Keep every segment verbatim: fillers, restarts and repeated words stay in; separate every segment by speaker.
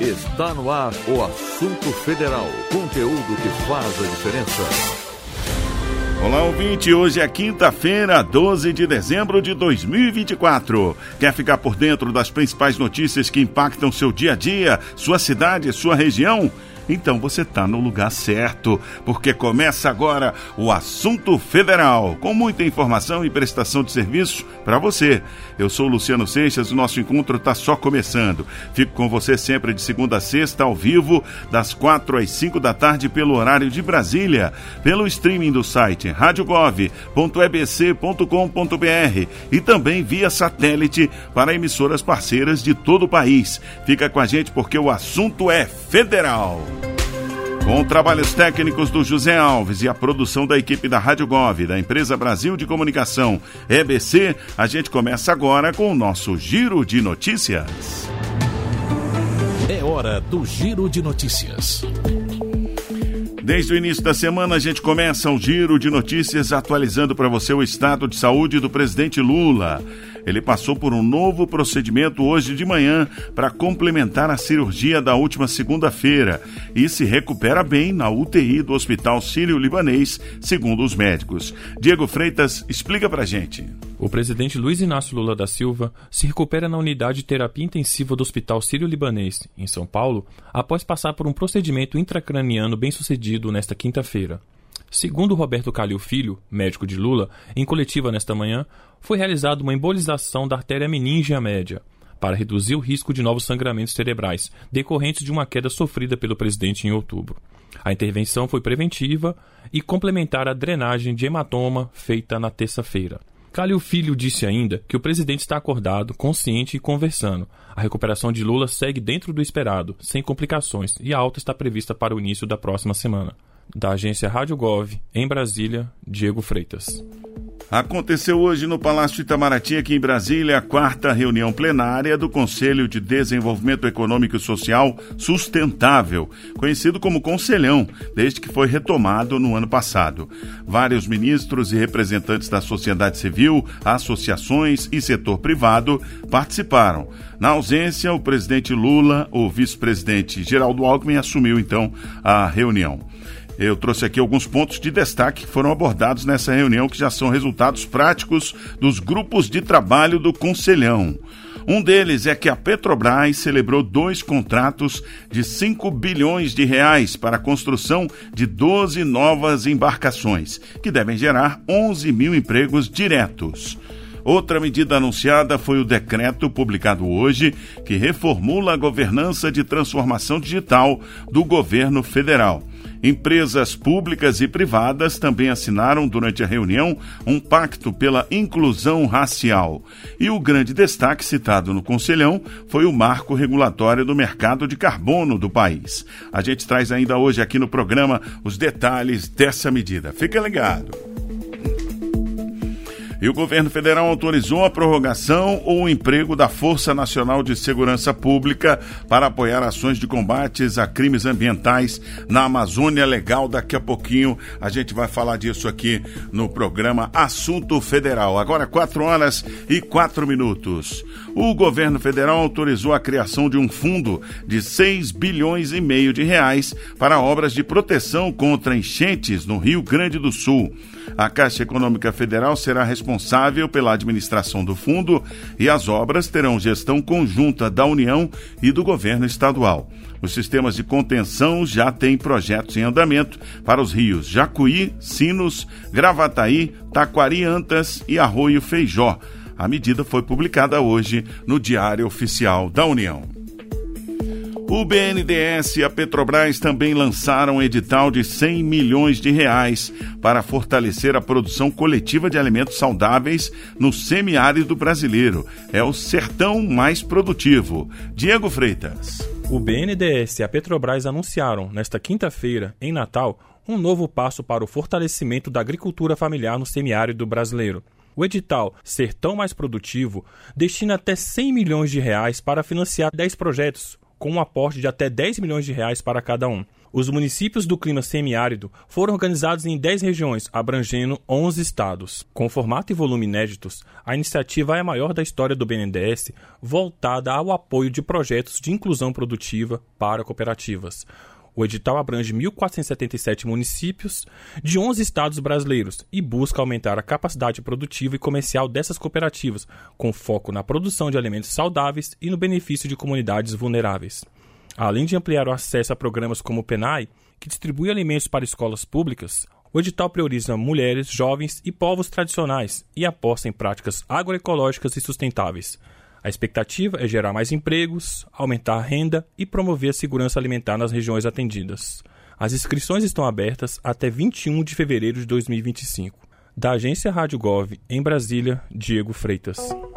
Speaker 1: Está no ar o Assunto Federal, conteúdo que faz a diferença.
Speaker 2: Olá, ouvinte, hoje é quinta-feira, doze de dezembro de dois mil e vinte e quatro. Quer ficar por dentro das principais notícias que impactam seu dia a dia, sua cidade, sua região? Então você está no lugar certo, porque começa agora o Assunto Federal, com muita informação e prestação de serviço para você. Eu sou o Luciano Seixas, o nosso encontro está só começando. Fico com você sempre de segunda a sexta, ao vivo, das quatro às cinco da tarde, pelo horário de Brasília, pelo streaming do site rádio gov ponto e b c ponto com ponto b r e também via satélite para emissoras parceiras de todo o país. Fica com a gente porque o assunto é federal. Com trabalhos técnicos do José Alves e a produção da equipe da Rádio Gov, da Empresa Brasil de Comunicação, E B C, a gente começa agora com o nosso Giro de Notícias.
Speaker 3: É hora do Giro de Notícias.
Speaker 2: Desde o início da semana, a gente começa o Giro de Notícias atualizando para você o estado de saúde do presidente Lula. Ele passou por um novo procedimento hoje de manhã para complementar a cirurgia da última segunda-feira e se recupera bem na U T I do Hospital Sírio-Libanês, segundo os médicos. Diego Freitas explica pra gente.
Speaker 4: O presidente Luiz Inácio Lula da Silva se recupera na unidade de terapia intensiva do Hospital Sírio-Libanês, em São Paulo, após passar por um procedimento intracraniano bem-sucedido nesta quinta-feira. Segundo Roberto Calil Filho, médico de Lula, em coletiva nesta manhã, foi realizada uma embolização da artéria meníngea média, para reduzir o risco de novos sangramentos cerebrais, decorrentes de uma queda sofrida pelo presidente em outubro. A intervenção foi preventiva e complementar à drenagem de hematoma feita na terça-feira. Calil Filho disse ainda que o presidente está acordado, consciente e conversando. A recuperação de Lula segue dentro do esperado, sem complicações, e a alta está prevista para o início da próxima semana. Da agência Rádio Gov, em Brasília, Diego Freitas.
Speaker 2: Aconteceu hoje no Palácio Itamaraty, aqui em Brasília, a quarta reunião plenária do Conselho de Desenvolvimento Econômico e Social Sustentável, conhecido como Conselhão, desde que foi retomado no ano passado. Vários ministros e representantes da sociedade civil, associações e setor privado participaram. Na ausência, o presidente Lula, o vice-presidente Geraldo Alckmin, assumiu então a reunião. Eu trouxe aqui alguns pontos de destaque que foram abordados nessa reunião, que já são resultados práticos dos grupos de trabalho do Conselhão. Um deles é que a Petrobras celebrou dois contratos de cinco bilhões de reais para a construção de doze novas embarcações, que devem gerar onze mil empregos diretos. Outra medida anunciada foi o decreto publicado hoje, que reformula a governança de transformação digital do governo federal. Empresas públicas e privadas também assinaram durante a reunião um pacto pela inclusão racial. E o grande destaque citado no Conselhão foi o marco regulatório do mercado de carbono do país. A gente traz ainda hoje aqui no programa os detalhes dessa medida. Fica ligado! E o governo federal autorizou a prorrogação ou o emprego da Força Nacional de Segurança Pública para apoiar ações de combates a crimes ambientais na Amazônia Legal. Daqui a pouquinho a gente vai falar disso aqui no programa Assunto Federal. Agora quatro horas e quatro minutos. O governo federal autorizou a criação de um fundo de seis bilhões e meio de reais para obras de proteção contra enchentes no Rio Grande do Sul. A Caixa Econômica Federal será responsável pela administração do fundo e as obras terão gestão conjunta da União e do governo estadual. Os sistemas de contenção já têm projetos em andamento para os rios Jacuí, Sinos, Gravataí, Taquari-Antas e Arroio Feijó. A medida foi publicada hoje no Diário Oficial da União. O B N D E S e a Petrobras também lançaram um edital de cem milhões de reais para fortalecer a produção coletiva de alimentos saudáveis no semiárido brasileiro. É o sertão mais produtivo. Diego Freitas.
Speaker 4: O B N D E S e a Petrobras anunciaram, nesta quinta-feira, em Natal, um novo passo para o fortalecimento da agricultura familiar no semiárido brasileiro. O edital Sertão Mais Produtivo destina até cem milhões de reais para financiar dez projetos, com um aporte de até dez milhões de reais para cada um. Os municípios do clima semiárido foram organizados em dez regiões, abrangendo onze estados. Com formato e volume inéditos, a iniciativa é a maior da história do B N D E S, voltada ao apoio de projetos de inclusão produtiva para cooperativas. O edital abrange mil quatrocentos e setenta e sete municípios de onze estados brasileiros e busca aumentar a capacidade produtiva e comercial dessas cooperativas, com foco na produção de alimentos saudáveis e no benefício de comunidades vulneráveis. Além de ampliar o acesso a programas como o PENAI, que distribui alimentos para escolas públicas, o edital prioriza mulheres, jovens e povos tradicionais e aposta em práticas agroecológicas e sustentáveis. A expectativa é gerar mais empregos, aumentar a renda e promover a segurança alimentar nas regiões atendidas. As inscrições estão abertas até vinte e um de fevereiro de dois mil e vinte e cinco. Da agência Rádio Gov, em Brasília, Diego Freitas.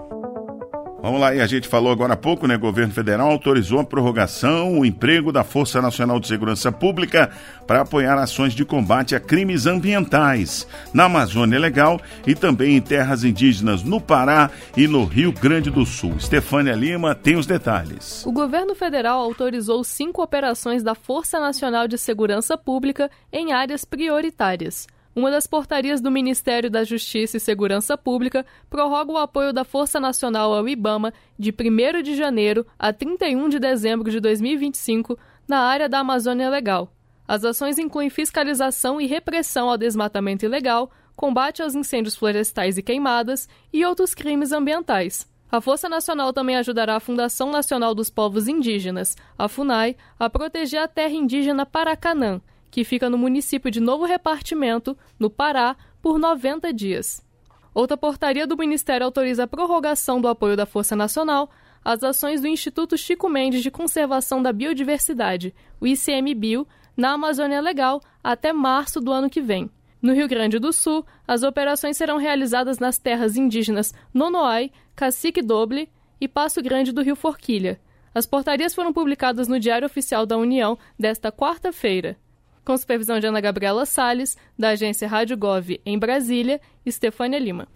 Speaker 2: Vamos lá, e a gente falou agora há pouco, né? O governo federal autorizou a prorrogação, o emprego da Força Nacional de Segurança Pública para apoiar ações de combate a crimes ambientais na Amazônia Legal e também em terras indígenas no Pará e no Rio Grande do Sul. Estefânia Lima tem os detalhes.
Speaker 5: O governo federal autorizou cinco operações da Força Nacional de Segurança Pública em áreas prioritárias. Uma das portarias do Ministério da Justiça e Segurança Pública prorroga o apoio da Força Nacional ao IBAMA de primeiro de janeiro a trinta e um de dezembro de dois mil e vinte e cinco na área da Amazônia Legal. As ações incluem fiscalização e repressão ao desmatamento ilegal, combate aos incêndios florestais e queimadas e outros crimes ambientais. A Força Nacional também ajudará a Fundação Nacional dos Povos Indígenas, a FUNAI, a proteger a terra indígena Paracanã, que fica no município de Novo Repartimento, no Pará, por noventa dias. Outra portaria do Ministério autoriza a prorrogação do apoio da Força Nacional às ações do Instituto Chico Mendes de Conservação da Biodiversidade, o I C M Bio, na Amazônia Legal, até março do ano que vem. No Rio Grande do Sul, as operações serão realizadas nas terras indígenas Nonoai, Cacique Doble e Passo Grande do Rio Forquilha. As portarias foram publicadas no Diário Oficial da União desta quarta-feira. Com supervisão de Ana Gabriela Salles, da agência Rádio Gov em Brasília, Estefânia Lima.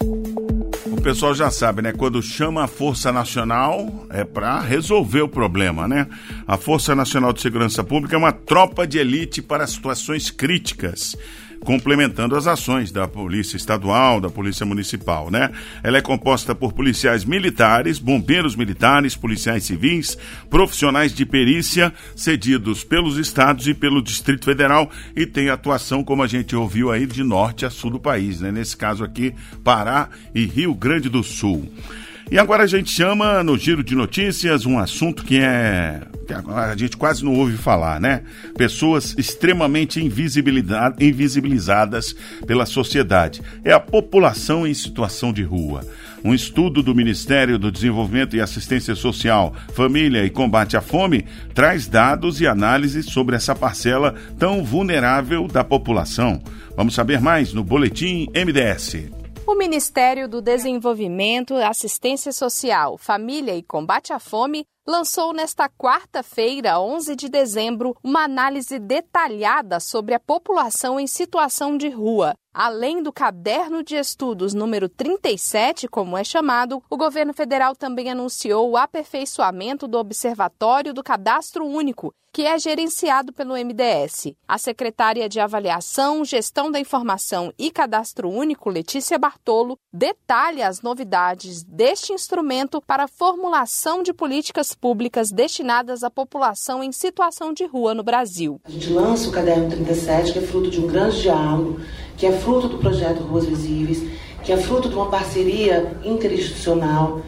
Speaker 2: O pessoal já sabe, né? Quando chama a Força Nacional é para resolver o problema, né? A Força Nacional de Segurança Pública é uma tropa de elite para situações críticas, complementando as ações da Polícia Estadual, da Polícia Municipal, né? Ela é composta por policiais militares, bombeiros militares, policiais civis, profissionais de perícia, cedidos pelos estados e pelo Distrito Federal, e tem atuação, como a gente ouviu aí, de norte a sul do país, né? Nesse caso aqui, Pará e Rio Grande do Sul. E agora a gente chama no Giro de Notícias um assunto que é que a gente quase não ouve falar, né? Pessoas extremamente invisibilizadas pela sociedade. É a população em situação de rua. Um estudo do Ministério do Desenvolvimento e Assistência Social, Família e Combate à Fome traz dados e análises sobre essa parcela tão vulnerável da população. Vamos saber mais no Boletim M D S.
Speaker 6: O Ministério do Desenvolvimento, Assistência Social, Família e Combate à Fome lançou nesta quarta-feira, onze de dezembro, uma análise detalhada sobre a população em situação de rua. Além do Caderno de Estudos número trinta e sete, como é chamado, o governo federal também anunciou o aperfeiçoamento do Observatório do Cadastro Único, que é gerenciado pelo M D S. A secretária de Avaliação, Gestão da Informação e Cadastro Único, Letícia Bartolo, detalha as novidades deste instrumento para a formulação de políticas públicas destinadas à população em situação de rua no Brasil.
Speaker 7: A gente lança o Caderno trinta e sete, que é fruto de um grande diálogo, que é fruto do projeto Ruas Visíveis, que é fruto de uma parceria interinstitucional,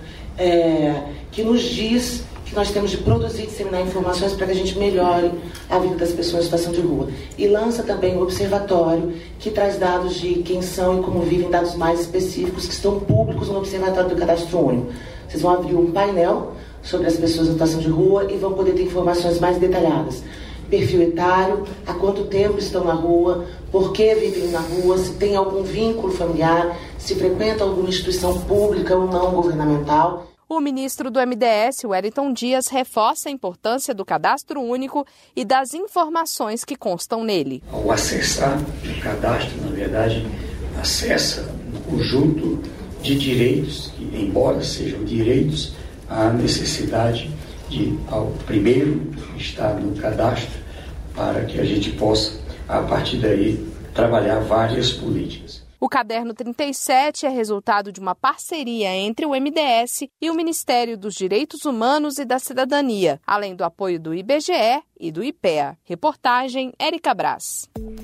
Speaker 7: é, que nos diz que nós temos de produzir e disseminar informações para que a gente melhore a vida das pessoas em situação de rua. E lança também o Observatório, que traz dados de quem são e como vivem, dados mais específicos que estão públicos no Observatório do Cadastro Único. Vocês vão abrir um painel sobre as pessoas em situação de rua e vão poder ter informações mais detalhadas. Perfil etário, há quanto tempo estão na rua, por que vivem na rua, se tem algum vínculo familiar, se frequentam alguma instituição pública ou não governamental.
Speaker 6: O ministro do M D S, Wellington Dias, reforça a importância do Cadastro Único e das informações que constam nele.
Speaker 8: Ao acessar o cadastro, na verdade, acessa um conjunto de direitos, que, embora sejam direitos, há necessidade de, ao primeiro estar no cadastro, para que a gente possa, a partir daí, trabalhar várias políticas.
Speaker 6: O Caderno trinta e sete é resultado de uma parceria entre o M D S e o Ministério dos Direitos Humanos e da Cidadania, além do apoio do I B G E e do I P E A. Reportagem Érica Braz.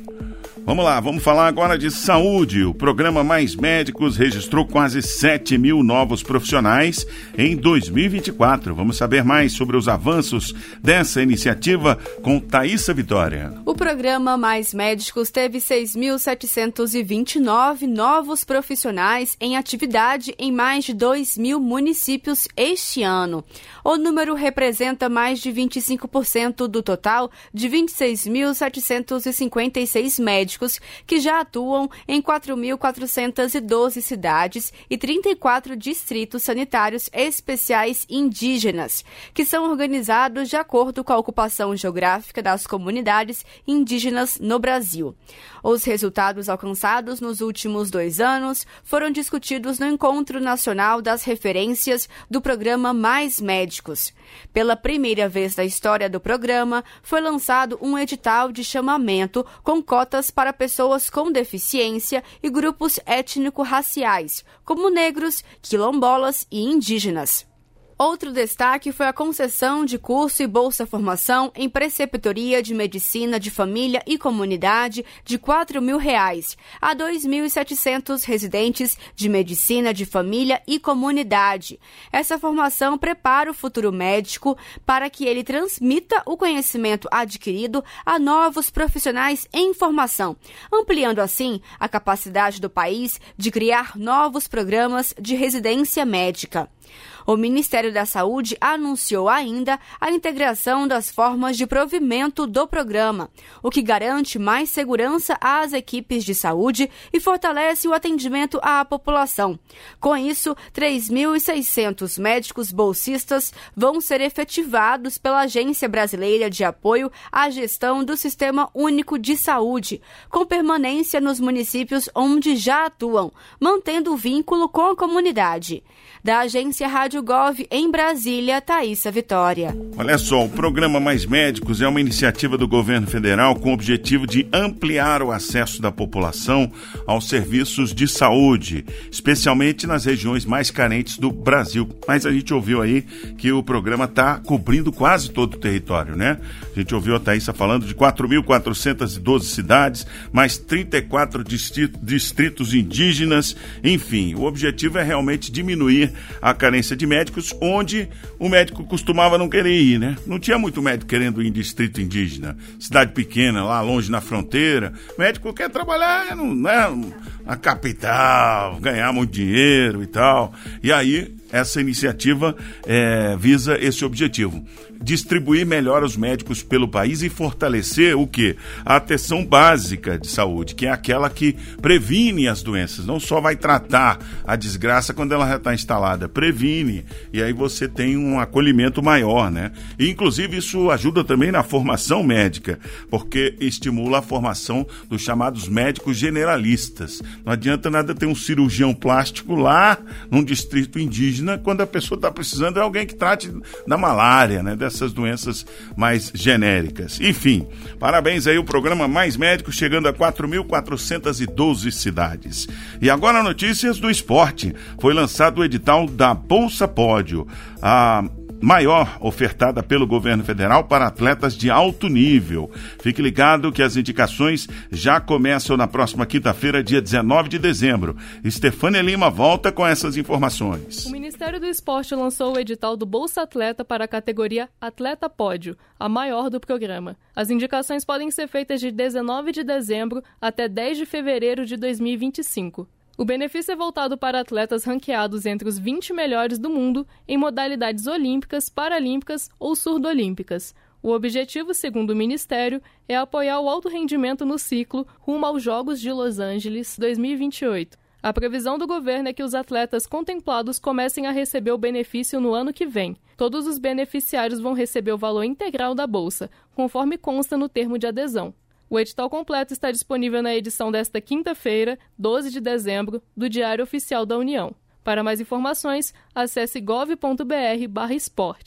Speaker 2: Vamos lá, vamos falar agora de saúde. O programa Mais Médicos registrou quase sete mil novos profissionais em dois mil e vinte e quatro. Vamos saber mais sobre os avanços dessa iniciativa com Thaísa Vitória.
Speaker 9: O programa Mais Médicos teve seis mil setecentos e vinte e nove novos profissionais em atividade em mais de dois mil municípios este ano. O número representa mais de vinte e cinco por cento do total de vinte e seis mil setecentos e cinquenta e seis médicos que já atuam em quatro mil quatrocentas e doze cidades e trinta e quatro distritos sanitários especiais indígenas, que são organizados de acordo com a ocupação geográfica das comunidades indígenas no Brasil. Os resultados alcançados nos últimos dois anos foram discutidos no Encontro Nacional das Referências do Programa Mais Médicos. Pela primeira vez na história do programa, foi lançado um edital de chamamento com cotas para pessoas com deficiência e grupos étnico-raciais, como negros, quilombolas e indígenas. Outro destaque foi a concessão de curso e bolsa-formação em preceptoria de medicina de família e comunidade de quatro mil reais a dois mil e setecentos residentes de medicina de família e comunidade. Essa formação prepara o futuro médico para que ele transmita o conhecimento adquirido a novos profissionais em formação, ampliando assim a capacidade do país de criar novos programas de residência médica. O Ministério da Saúde anunciou ainda a integração das formas de provimento do programa, o que garante mais segurança às equipes de saúde e fortalece o atendimento à população. Com isso, três mil e seiscentos médicos bolsistas vão ser efetivados pela Agência Brasileira de Apoio à Gestão do Sistema Único de Saúde, com permanência nos municípios onde já atuam, mantendo o vínculo com a comunidade. Da Agência Rádio Gov em Brasília, Thaísa Vitória.
Speaker 2: Olha só, o programa Mais Médicos é uma iniciativa do governo federal com o objetivo de ampliar o acesso da população aos serviços de saúde, especialmente nas regiões mais carentes do Brasil. Mas a gente ouviu aí que o programa está cobrindo quase todo o território, né? A gente ouviu a Thaísa falando de quatro mil quatrocentas e doze cidades, mais trinta e quatro distritos indígenas, enfim, o objetivo é realmente diminuir a carência de médicos, onde o médico costumava não querer ir, né? Não tinha muito médico querendo ir em distrito indígena, cidade pequena, lá longe na fronteira. O médico quer trabalhar no, né, na capital, ganhar muito dinheiro e tal. E aí, essa iniciativa é, visa esse objetivo. Distribuir melhor os médicos pelo país e fortalecer o quê? A atenção básica de saúde, que é aquela que previne as doenças, não só vai tratar a desgraça quando ela já está instalada, previne, e aí você tem um acolhimento maior, né? E, inclusive, isso ajuda também na formação médica, porque estimula a formação dos chamados médicos generalistas. Não adianta nada ter um cirurgião plástico lá num distrito indígena quando a pessoa está precisando de alguém que trate da malária, né? Dessas doenças mais genéricas. Enfim, parabéns aí o programa Mais Médicos, chegando a quatro mil quatrocentas e doze cidades. E agora notícias do esporte. Foi lançado o edital da Bolsa Pódio, a maior ofertada pelo governo federal para atletas de alto nível. Fique ligado que as indicações já começam na próxima quinta-feira, dia dezenove de dezembro. Estefânia Lima volta com essas informações.
Speaker 5: O Ministério do Esporte lançou o edital do Bolsa Atleta para a categoria Atleta Pódio, a maior do programa. As indicações podem ser feitas de dezenove de dezembro até dez de fevereiro de dois mil e vinte e cinco. O benefício é voltado para atletas ranqueados entre os vinte melhores do mundo em modalidades olímpicas, paralímpicas ou surdo-olímpicas. O objetivo, segundo o Ministério, é apoiar o alto rendimento no ciclo rumo aos Jogos de Los Angeles dois mil e vinte e oito. A previsão do governo é que os atletas contemplados comecem a receber o benefício no ano que vem. Todos os beneficiários vão receber o valor integral da bolsa, conforme consta no termo de adesão. O edital completo está disponível na edição desta quinta-feira, doze de dezembro, do Diário Oficial da União. Para mais informações, acesse gov ponto br barra esporte.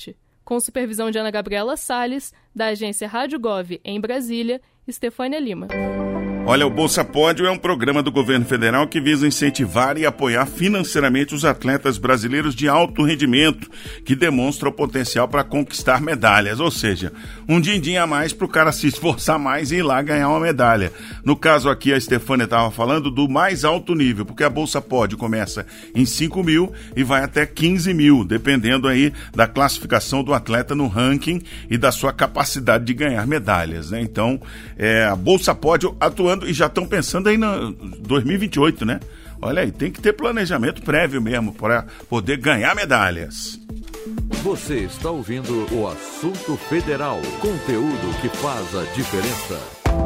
Speaker 5: Com supervisão de Ana Gabriela Salles, da agência Rádio Gov em Brasília, Estefânia Lima.
Speaker 2: Olha, o Bolsa Pódio é um programa do governo federal que visa incentivar e apoiar financeiramente os atletas brasileiros de alto rendimento que demonstram o potencial para conquistar medalhas, ou seja, um din-din a mais para o cara se esforçar mais e ir lá ganhar uma medalha. No caso aqui, a Estefânia estava falando do mais alto nível, porque a Bolsa Pódio começa em cinco mil e vai até quinze mil, dependendo aí da classificação do atleta no ranking e da sua capacidade de ganhar medalhas, né? Então, é, a Bolsa Pódio atuando e já estão pensando aí no dois mil e vinte e oito, né? Olha aí, tem que ter planejamento prévio mesmo para poder ganhar medalhas.
Speaker 1: Você está ouvindo o Assunto Federal, conteúdo que faz a diferença.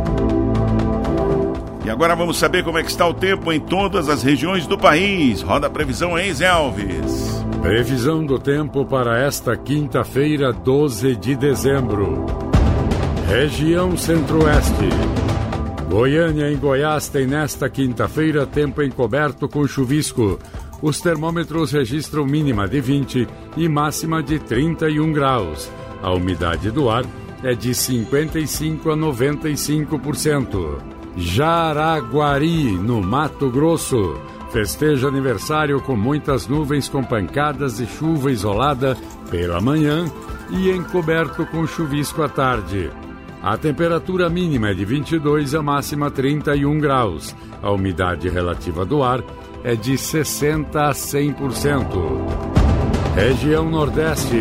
Speaker 2: E agora vamos saber como é que está o tempo em todas as regiões do país. Roda a previsão aí, Zé Alves.
Speaker 10: Previsão do tempo para esta quinta-feira, doze de dezembro. Região Centro-Oeste. Goiânia em Goiás tem nesta quinta-feira tempo encoberto com chuvisco. Os termômetros registram mínima de vinte e máxima de trinta e um graus. A umidade do ar é de cinquenta e cinco a noventa e cinco por cento. Jaraguari, no Mato Grosso, festeja aniversário com muitas nuvens com pancadas de chuva isolada pela manhã e encoberto com chuvisco à tarde. A temperatura mínima é de vinte e dois, a máxima trinta e um graus. A umidade relativa do ar é de sessenta a cem por cento. Região Nordeste.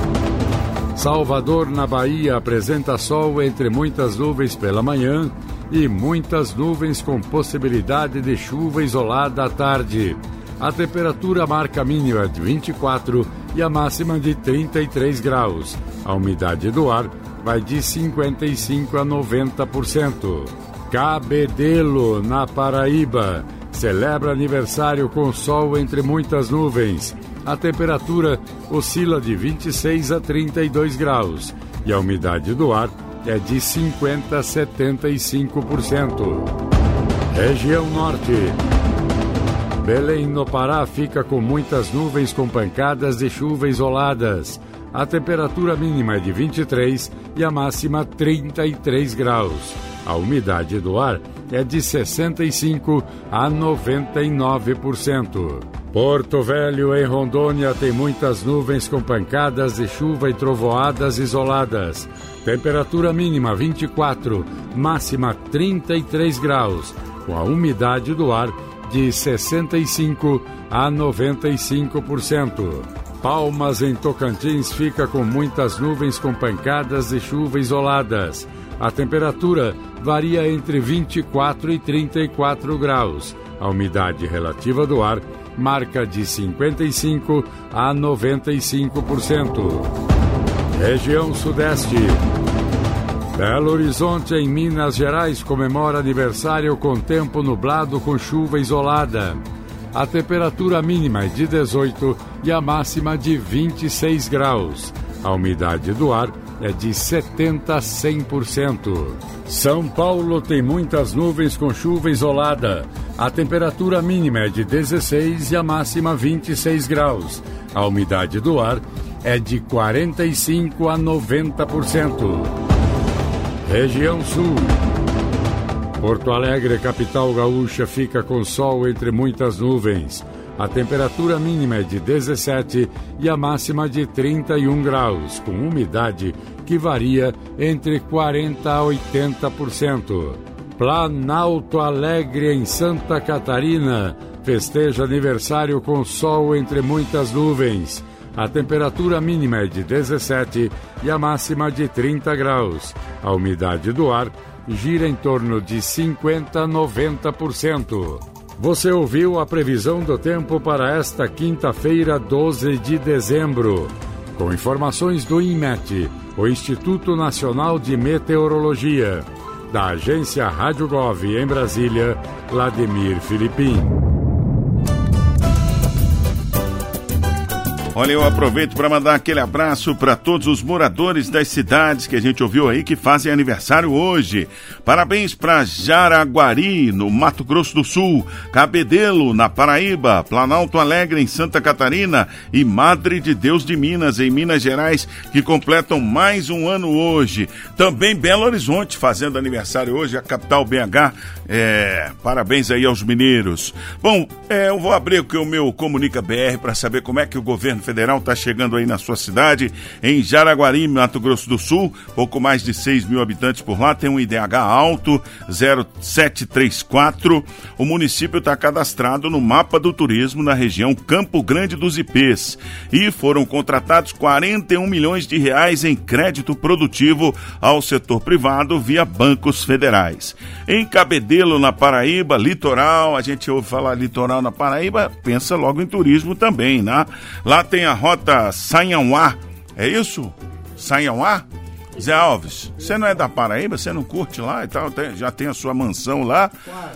Speaker 10: Salvador, na Bahia, apresenta sol entre muitas nuvens pela manhã e muitas nuvens com possibilidade de chuva isolada à tarde. A temperatura marca mínima de vinte e quatro e a máxima de trinta e três graus. A umidade do ar vai de cinquenta e cinco a noventa por cento. Cabedelo, na Paraíba, celebra aniversário com sol entre muitas nuvens. A temperatura oscila de vinte e seis a trinta e dois graus e a umidade do ar é de cinquenta a setenta e cinco por cento. Região Norte. Belém, no Pará, fica com muitas nuvens com pancadas de chuva isoladas. A temperatura mínima é de vinte e três e a máxima trinta e três graus. A umidade do ar é de sessenta e cinco a noventa e nove por cento. Porto Velho, em Rondônia, tem muitas nuvens com pancadas de chuva e trovoadas isoladas. Temperatura mínima vinte e quatro, máxima trinta e três graus, com a umidade do ar de sessenta e cinco a noventa e cinco por cento. Palmas, em Tocantins, fica com muitas nuvens com pancadas de chuva isoladas. A temperatura varia entre vinte e quatro e trinta e quatro graus. A umidade relativa do ar marca de cinquenta e cinco a noventa e cinco por cento. Região Sudeste. Belo Horizonte, em Minas Gerais, comemora aniversário com tempo nublado com chuva isolada. A temperatura mínima é de dezoito e a máxima de vinte e seis graus. A umidade do ar é de setenta a cem por cento. São Paulo tem muitas nuvens com chuva isolada. A temperatura mínima é de dezesseis e a máxima vinte e seis graus. A umidade do ar é de quarenta e cinco a noventa por cento. Região Sul. Porto Alegre, capital gaúcha, fica com sol entre muitas nuvens. A temperatura mínima é de dezessete e a máxima de trinta e um graus, com umidade que varia entre quarenta a oitenta por cento. Planalto Alegre, em Santa Catarina, festeja aniversário com sol entre muitas nuvens. A temperatura mínima é de dezessete e a máxima de trinta graus. A umidade do ar gira em torno de cinquenta a noventa por cento. Você ouviu a previsão do tempo para esta quinta-feira, doze de dezembro. Com informações do INMET, o Instituto Nacional de Meteorologia. Da agência Rádio Gov em Brasília, Vladimir Filipim.
Speaker 2: Olha, eu aproveito para mandar aquele abraço para todos os moradores das cidades que a gente ouviu aí que fazem aniversário hoje. Parabéns para Jaraguari, no Mato Grosso do Sul, Cabedelo, na Paraíba, Planalto Alegre, em Santa Catarina e Madre de Deus de Minas, em Minas Gerais, que completam mais um ano hoje. Também Belo Horizonte fazendo aniversário hoje, a capital B H. É, parabéns aí aos mineiros. Bom, é, eu vou abrir aqui o meu Comunica B R para saber como é que o governo federal está chegando aí na sua cidade, em Jaraguari, Mato Grosso do Sul, pouco mais de seis mil habitantes por lá, tem um I D H alto, zero sete três quatro. O município está cadastrado no mapa do turismo na região Campo Grande dos Ipês e foram contratados quarenta e um milhões de reais em crédito produtivo ao setor privado via bancos federais. Em Cabedelo, na Paraíba, litoral, a gente ouve falar litoral na Paraíba, pensa logo em turismo também, né? Lá tem a rota Sanhauá, é isso? Sanhauá? Zé Alves, você não é da Paraíba? Você não curte lá e tal? Tem, já tem a sua mansão lá?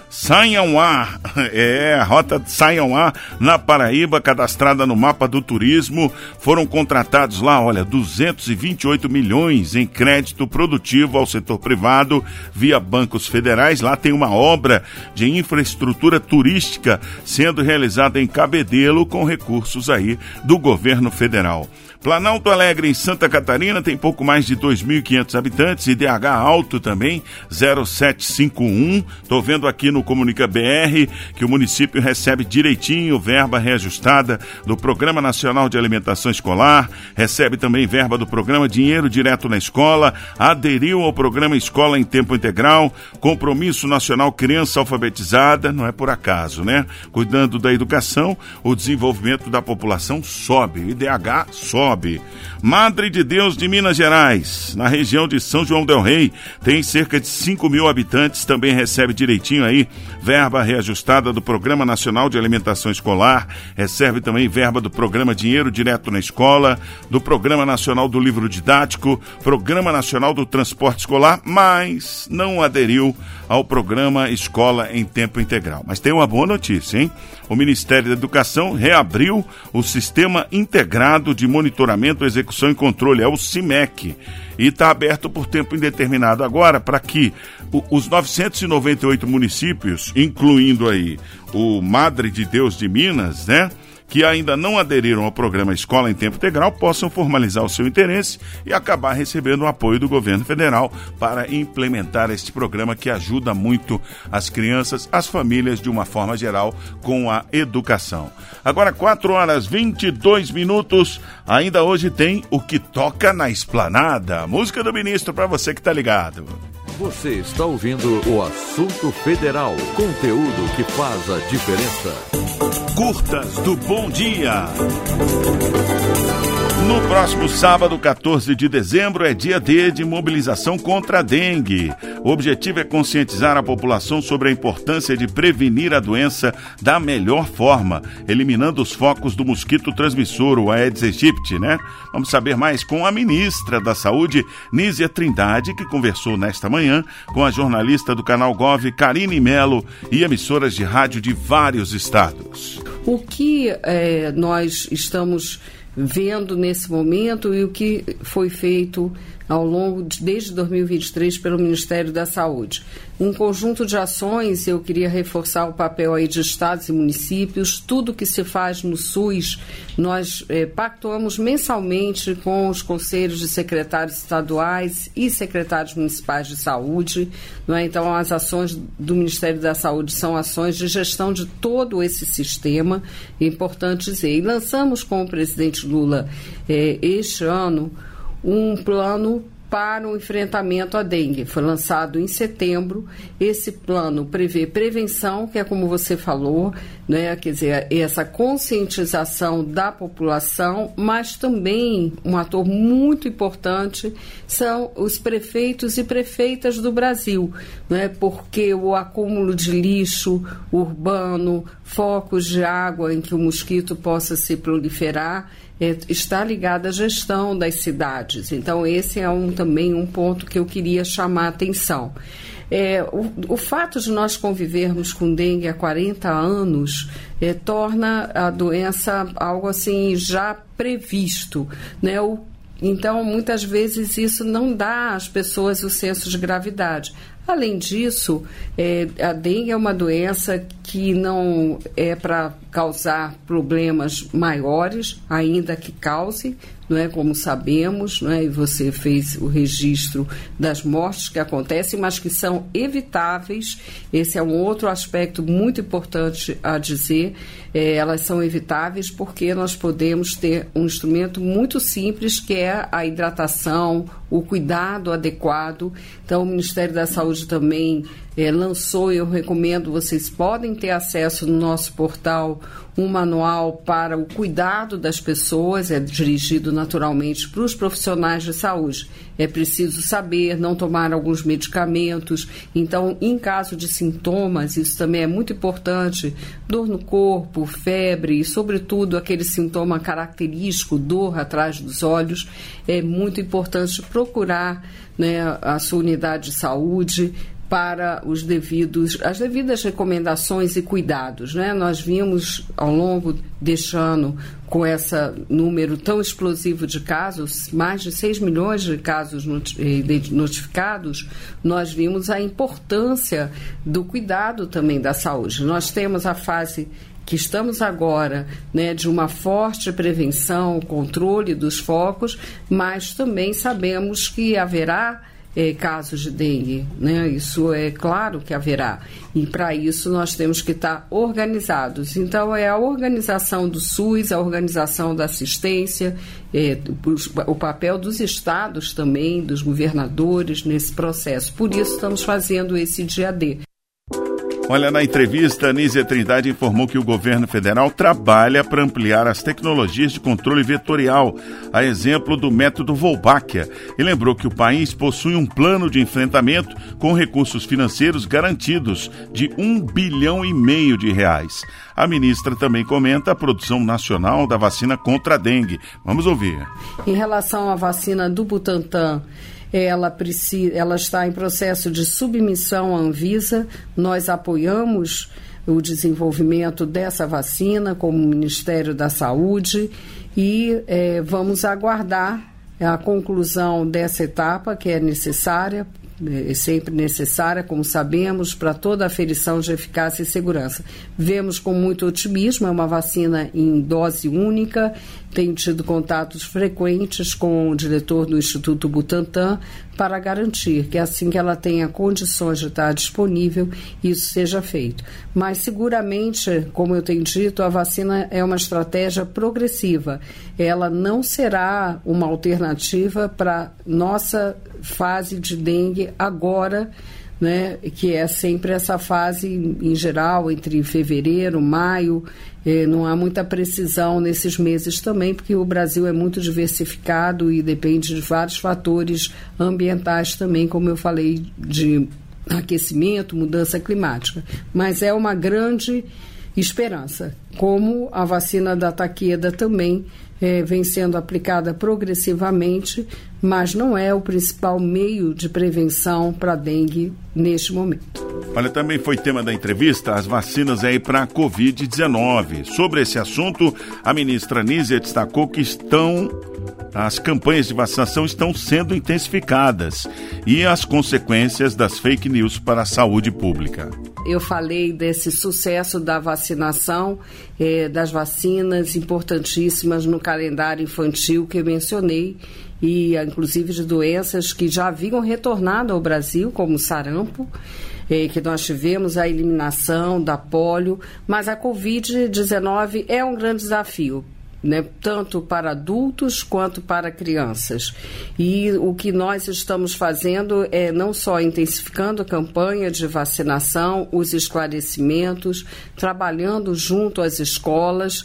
Speaker 2: Sanhauá, é, a rota Sanhauá na Paraíba, cadastrada no mapa do turismo. Foram contratados lá, olha, duzentos e vinte e oito milhões em crédito produtivo ao setor privado via bancos federais. Lá tem uma obra de infraestrutura turística sendo realizada em Cabedelo com recursos aí do governo federal. Planalto Alegre, em Santa Catarina, tem pouco mais de dois mil e quinhentos habitantes, I D H alto também, zero sete cinco um. Estou vendo aqui no Comunica B R que o município recebe direitinho verba reajustada do Programa Nacional de Alimentação Escolar, recebe também verba do programa Dinheiro Direto na Escola, aderiu ao programa Escola em Tempo Integral, Compromisso Nacional Criança Alfabetizada, não é por acaso, né? Cuidando da educação, o desenvolvimento da população sobe, o I D H sobe. Madre de Deus de Minas Gerais, na região de São João del Rei, tem cerca de cinco mil habitantes, também recebe direitinho aí verba reajustada do Programa Nacional de Alimentação Escolar, recebe também verba do Programa Dinheiro Direto na Escola, do Programa Nacional do Livro Didático, Programa Nacional do Transporte Escolar, mas não aderiu ao Programa Escola em Tempo Integral. Mas tem uma boa notícia, hein? O Ministério da Educação reabriu o Sistema Integrado de Monitoramento, Execução e Controle, é o CIMEC, e está aberto por tempo indeterminado agora para que o, os novecentos e noventa e oito municípios, incluindo aí o Madre de Deus de Minas, né, que ainda não aderiram ao programa Escola em Tempo Integral, possam formalizar o seu interesse e acabar recebendo o apoio do governo federal para implementar este programa que ajuda muito as crianças, as famílias de uma forma geral com a educação. Agora quatro horas e vinte e dois minutos, ainda hoje tem o que toca na esplanada, música do ministro para você que tá ligado.
Speaker 1: Você está ouvindo o Assunto Federal, conteúdo que faz a diferença.
Speaker 2: Curtas do Bom Dia. No próximo sábado, quatorze de dezembro, é dia D de mobilização contra a dengue. O objetivo é conscientizar a população sobre a importância de prevenir a doença da melhor forma, eliminando os focos do mosquito transmissor, o Aedes aegypti, né? Vamos saber mais com a ministra da Saúde, Nízia Trindade, que conversou nesta manhã com a jornalista do Canal Gov, Karine Melo, e emissoras de rádio de vários estados.
Speaker 11: O que é, nós estamos vendo nesse momento e o que foi feito ao longo de, desde dois mil e vinte e três pelo Ministério da Saúde. Um conjunto de ações, eu queria reforçar o papel aí de estados e municípios, tudo que se faz no SUS, nós é, pactuamos mensalmente com os conselhos de secretários estaduais e secretários municipais de saúde, não é? Então as ações do Ministério da Saúde são ações de gestão de todo esse sistema, é importante dizer. E lançamos com o presidente Lula é, este ano um plano para o enfrentamento à dengue. Foi lançado em setembro. Esse plano prevê prevenção, que é como você falou, né? Quer dizer, essa conscientização da população, mas também um ator muito importante são os prefeitos e prefeitas do Brasil, né? Porque o acúmulo de lixo urbano, focos de água em que o mosquito possa se proliferar, É, está ligada à gestão das cidades. Então, esse é um, também um ponto que eu queria chamar a atenção. É, o, o fato de nós convivermos com dengue há quarenta anos é, torna a doença algo assim já previsto, né? O, então, muitas vezes isso não dá às pessoas o senso de gravidade. Além disso, é, a dengue é uma doença que não é para causar problemas maiores, ainda que cause, não é, como sabemos, não é, e você fez o registro das mortes que acontecem, mas que são evitáveis. Esse é um outro aspecto muito importante a dizer. É, elas são evitáveis porque nós podemos ter um instrumento muito simples, que é a hidratação, o cuidado adequado. Então, o Ministério da Saúde também é, lançou, eu recomendo, vocês podem ter acesso no nosso portal, um manual para o cuidado das pessoas, é dirigido naturalmente para os profissionais de saúde. É preciso saber não tomar alguns medicamentos. Então, em caso de sintomas, isso também é muito importante, dor no corpo, febre e, sobretudo, aquele sintoma característico, dor atrás dos olhos, é muito importante procurar, né, a sua unidade de saúde para os devidos, as devidas recomendações e cuidados, né? Nós vimos ao longo deste ano, com esse número tão explosivo de casos, mais de seis milhões de casos notificados, nós vimos a importância do cuidado também da saúde. Nós temos a fase que estamos agora, né, de uma forte prevenção, controle dos focos, mas também sabemos que haverá É, casos de dengue, né? Isso é claro que haverá, e para isso nós temos que estar organizados. Então é a organização do SUS, a organização da assistência, é, o papel dos estados também, dos governadores nesse processo. Por isso estamos fazendo esse dia D.
Speaker 2: Olha, na entrevista, Nízia Trindade informou que o governo federal trabalha para ampliar as tecnologias de controle vetorial, a exemplo do método Wolbachia, e lembrou que o país possui um plano de enfrentamento com recursos financeiros garantidos de um bilhão e meio de reais. A ministra também comenta a produção nacional da vacina contra a dengue. Vamos ouvir.
Speaker 11: Em relação à vacina do Butantan, Ela, precisa, ela está em processo de submissão à Anvisa. Nós apoiamos o desenvolvimento dessa vacina como Ministério da Saúde e é, vamos aguardar a conclusão dessa etapa, que é necessária, é sempre necessária, como sabemos, para toda a aferição de eficácia e segurança. Vemos com muito otimismo, é uma vacina em dose única. Tenho tido contatos frequentes com o diretor do Instituto Butantan para garantir que assim que ela tenha condições de estar disponível, isso seja feito. Mas seguramente, como eu tenho dito, a vacina é uma estratégia progressiva. Ela não será uma alternativa para nossa fase de dengue agora, né, que é sempre essa fase, em geral, entre fevereiro, maio, eh, não há muita precisão nesses meses também, porque o Brasil é muito diversificado e depende de vários fatores ambientais também, como eu falei, de aquecimento, mudança climática. Mas é uma grande esperança, como a vacina da Takeda também é, vem sendo aplicada progressivamente, mas não é o principal meio de prevenção para a dengue neste momento.
Speaker 2: Olha, também foi tema da entrevista as vacinas aí para a covid dezenove. Sobre esse assunto, a ministra Nízia destacou que estão, as campanhas de vacinação estão sendo intensificadas e as consequências das fake news para a saúde pública.
Speaker 11: Eu falei desse sucesso da vacinação, eh, das vacinas importantíssimas no calendário infantil que eu mencionei, e inclusive de doenças que já haviam retornado ao Brasil, como o sarampo, eh, que nós tivemos a eliminação da polio, mas a covid dezenove é um grande desafio, né, tanto para adultos quanto para crianças. E o que nós estamos fazendo é não só intensificando a campanha de vacinação, os esclarecimentos, trabalhando junto às escolas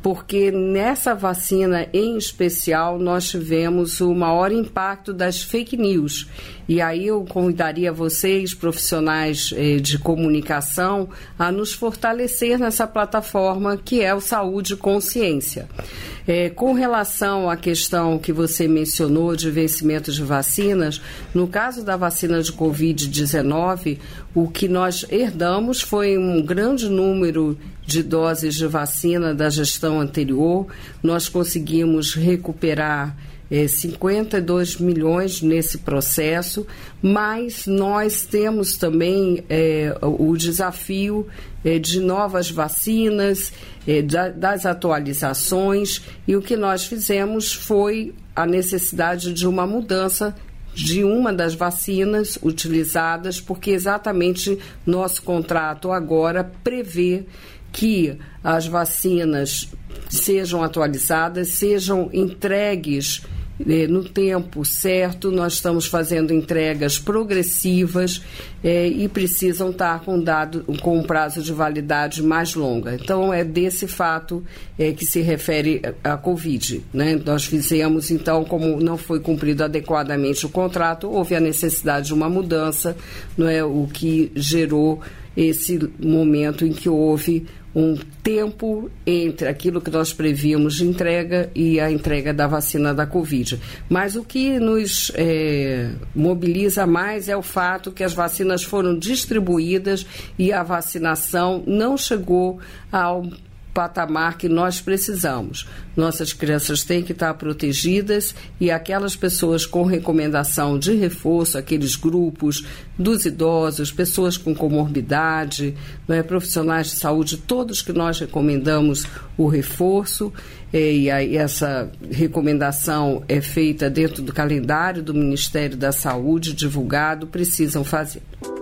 Speaker 11: porque nessa vacina em especial nós tivemos o maior impacto das fake news. E aí eu convidaria vocês, profissionais eh, de comunicação, a nos fortalecer nessa plataforma que é o Saúde Consciência. É, com relação à questão que você mencionou de vencimento de vacinas, no caso da vacina de covid dezenove, o que nós herdamos foi um grande número de doses de vacina da gestão anterior. Nós conseguimos recuperar É, cinquenta e dois milhões nesse processo, mas nós temos também é, o desafio é, de novas vacinas, é, da, das atualizações, e o que nós fizemos foi a necessidade de uma mudança de uma das vacinas utilizadas, porque exatamente nosso contrato agora prevê que as vacinas sejam atualizadas, sejam entregues eh, no tempo certo. Nós estamos fazendo entregas progressivas eh, e precisam estar com, dado, com um prazo de validade mais longa. Então, é desse fato eh, que se refere à Covid, né? Nós fizemos, então, como não foi cumprido adequadamente o contrato, houve a necessidade de uma mudança, não é, o que gerou esse momento em que houve um tempo entre aquilo que nós prevíamos de entrega e a entrega da vacina da Covid. Mas o que nos é, mobiliza mais é o fato que as vacinas foram distribuídas e a vacinação não chegou ao patamar que nós precisamos. Nossas crianças têm que estar protegidas e aquelas pessoas com recomendação de reforço, aqueles grupos dos idosos, pessoas com comorbidade, não é, profissionais de saúde, todos que nós recomendamos o reforço, e aí essa recomendação é feita dentro do calendário do Ministério da Saúde, divulgado, precisam fazer.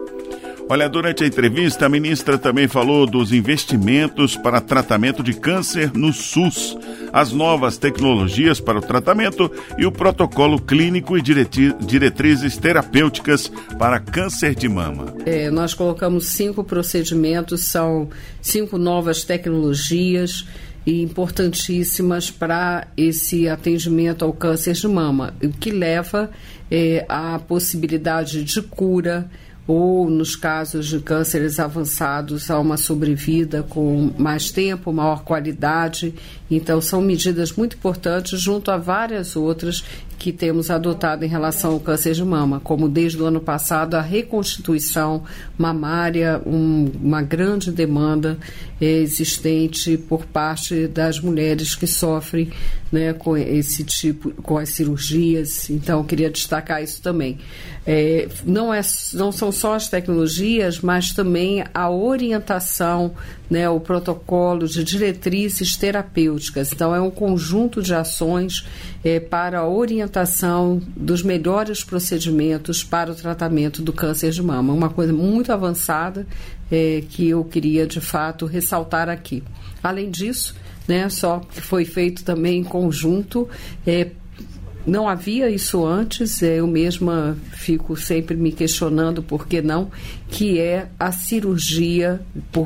Speaker 2: Olha, durante a entrevista, a ministra também falou dos investimentos para tratamento de câncer no SUS, as novas tecnologias para o tratamento e o protocolo clínico e diretrizes terapêuticas para câncer de mama.
Speaker 11: É, nós colocamos cinco procedimentos, são cinco novas tecnologias e importantíssimas para esse atendimento ao câncer de mama, o que leva é, à possibilidade de cura, ou, nos casos de cânceres avançados, a uma sobrevida com mais tempo, maior qualidade. Então, são medidas muito importantes, junto a várias outras que temos adotado em relação ao câncer de mama, como desde o ano passado a reconstituição mamária, um, uma grande demanda é, existente por parte das mulheres que sofrem, né, com esse tipo, com as cirurgias. Então, eu queria destacar isso também. É, não, é, não são só as tecnologias, mas também a orientação, né, o protocolo de diretrizes terapêuticas. Então, é um conjunto de ações é, para a orientação dos melhores procedimentos para o tratamento do câncer de mama. Uma coisa muito avançada é, que eu queria, de fato, ressaltar aqui. Além disso, né, só que foi feito também em conjunto, é, não havia isso antes, eu mesma fico sempre me questionando por que não, que é a cirurgia por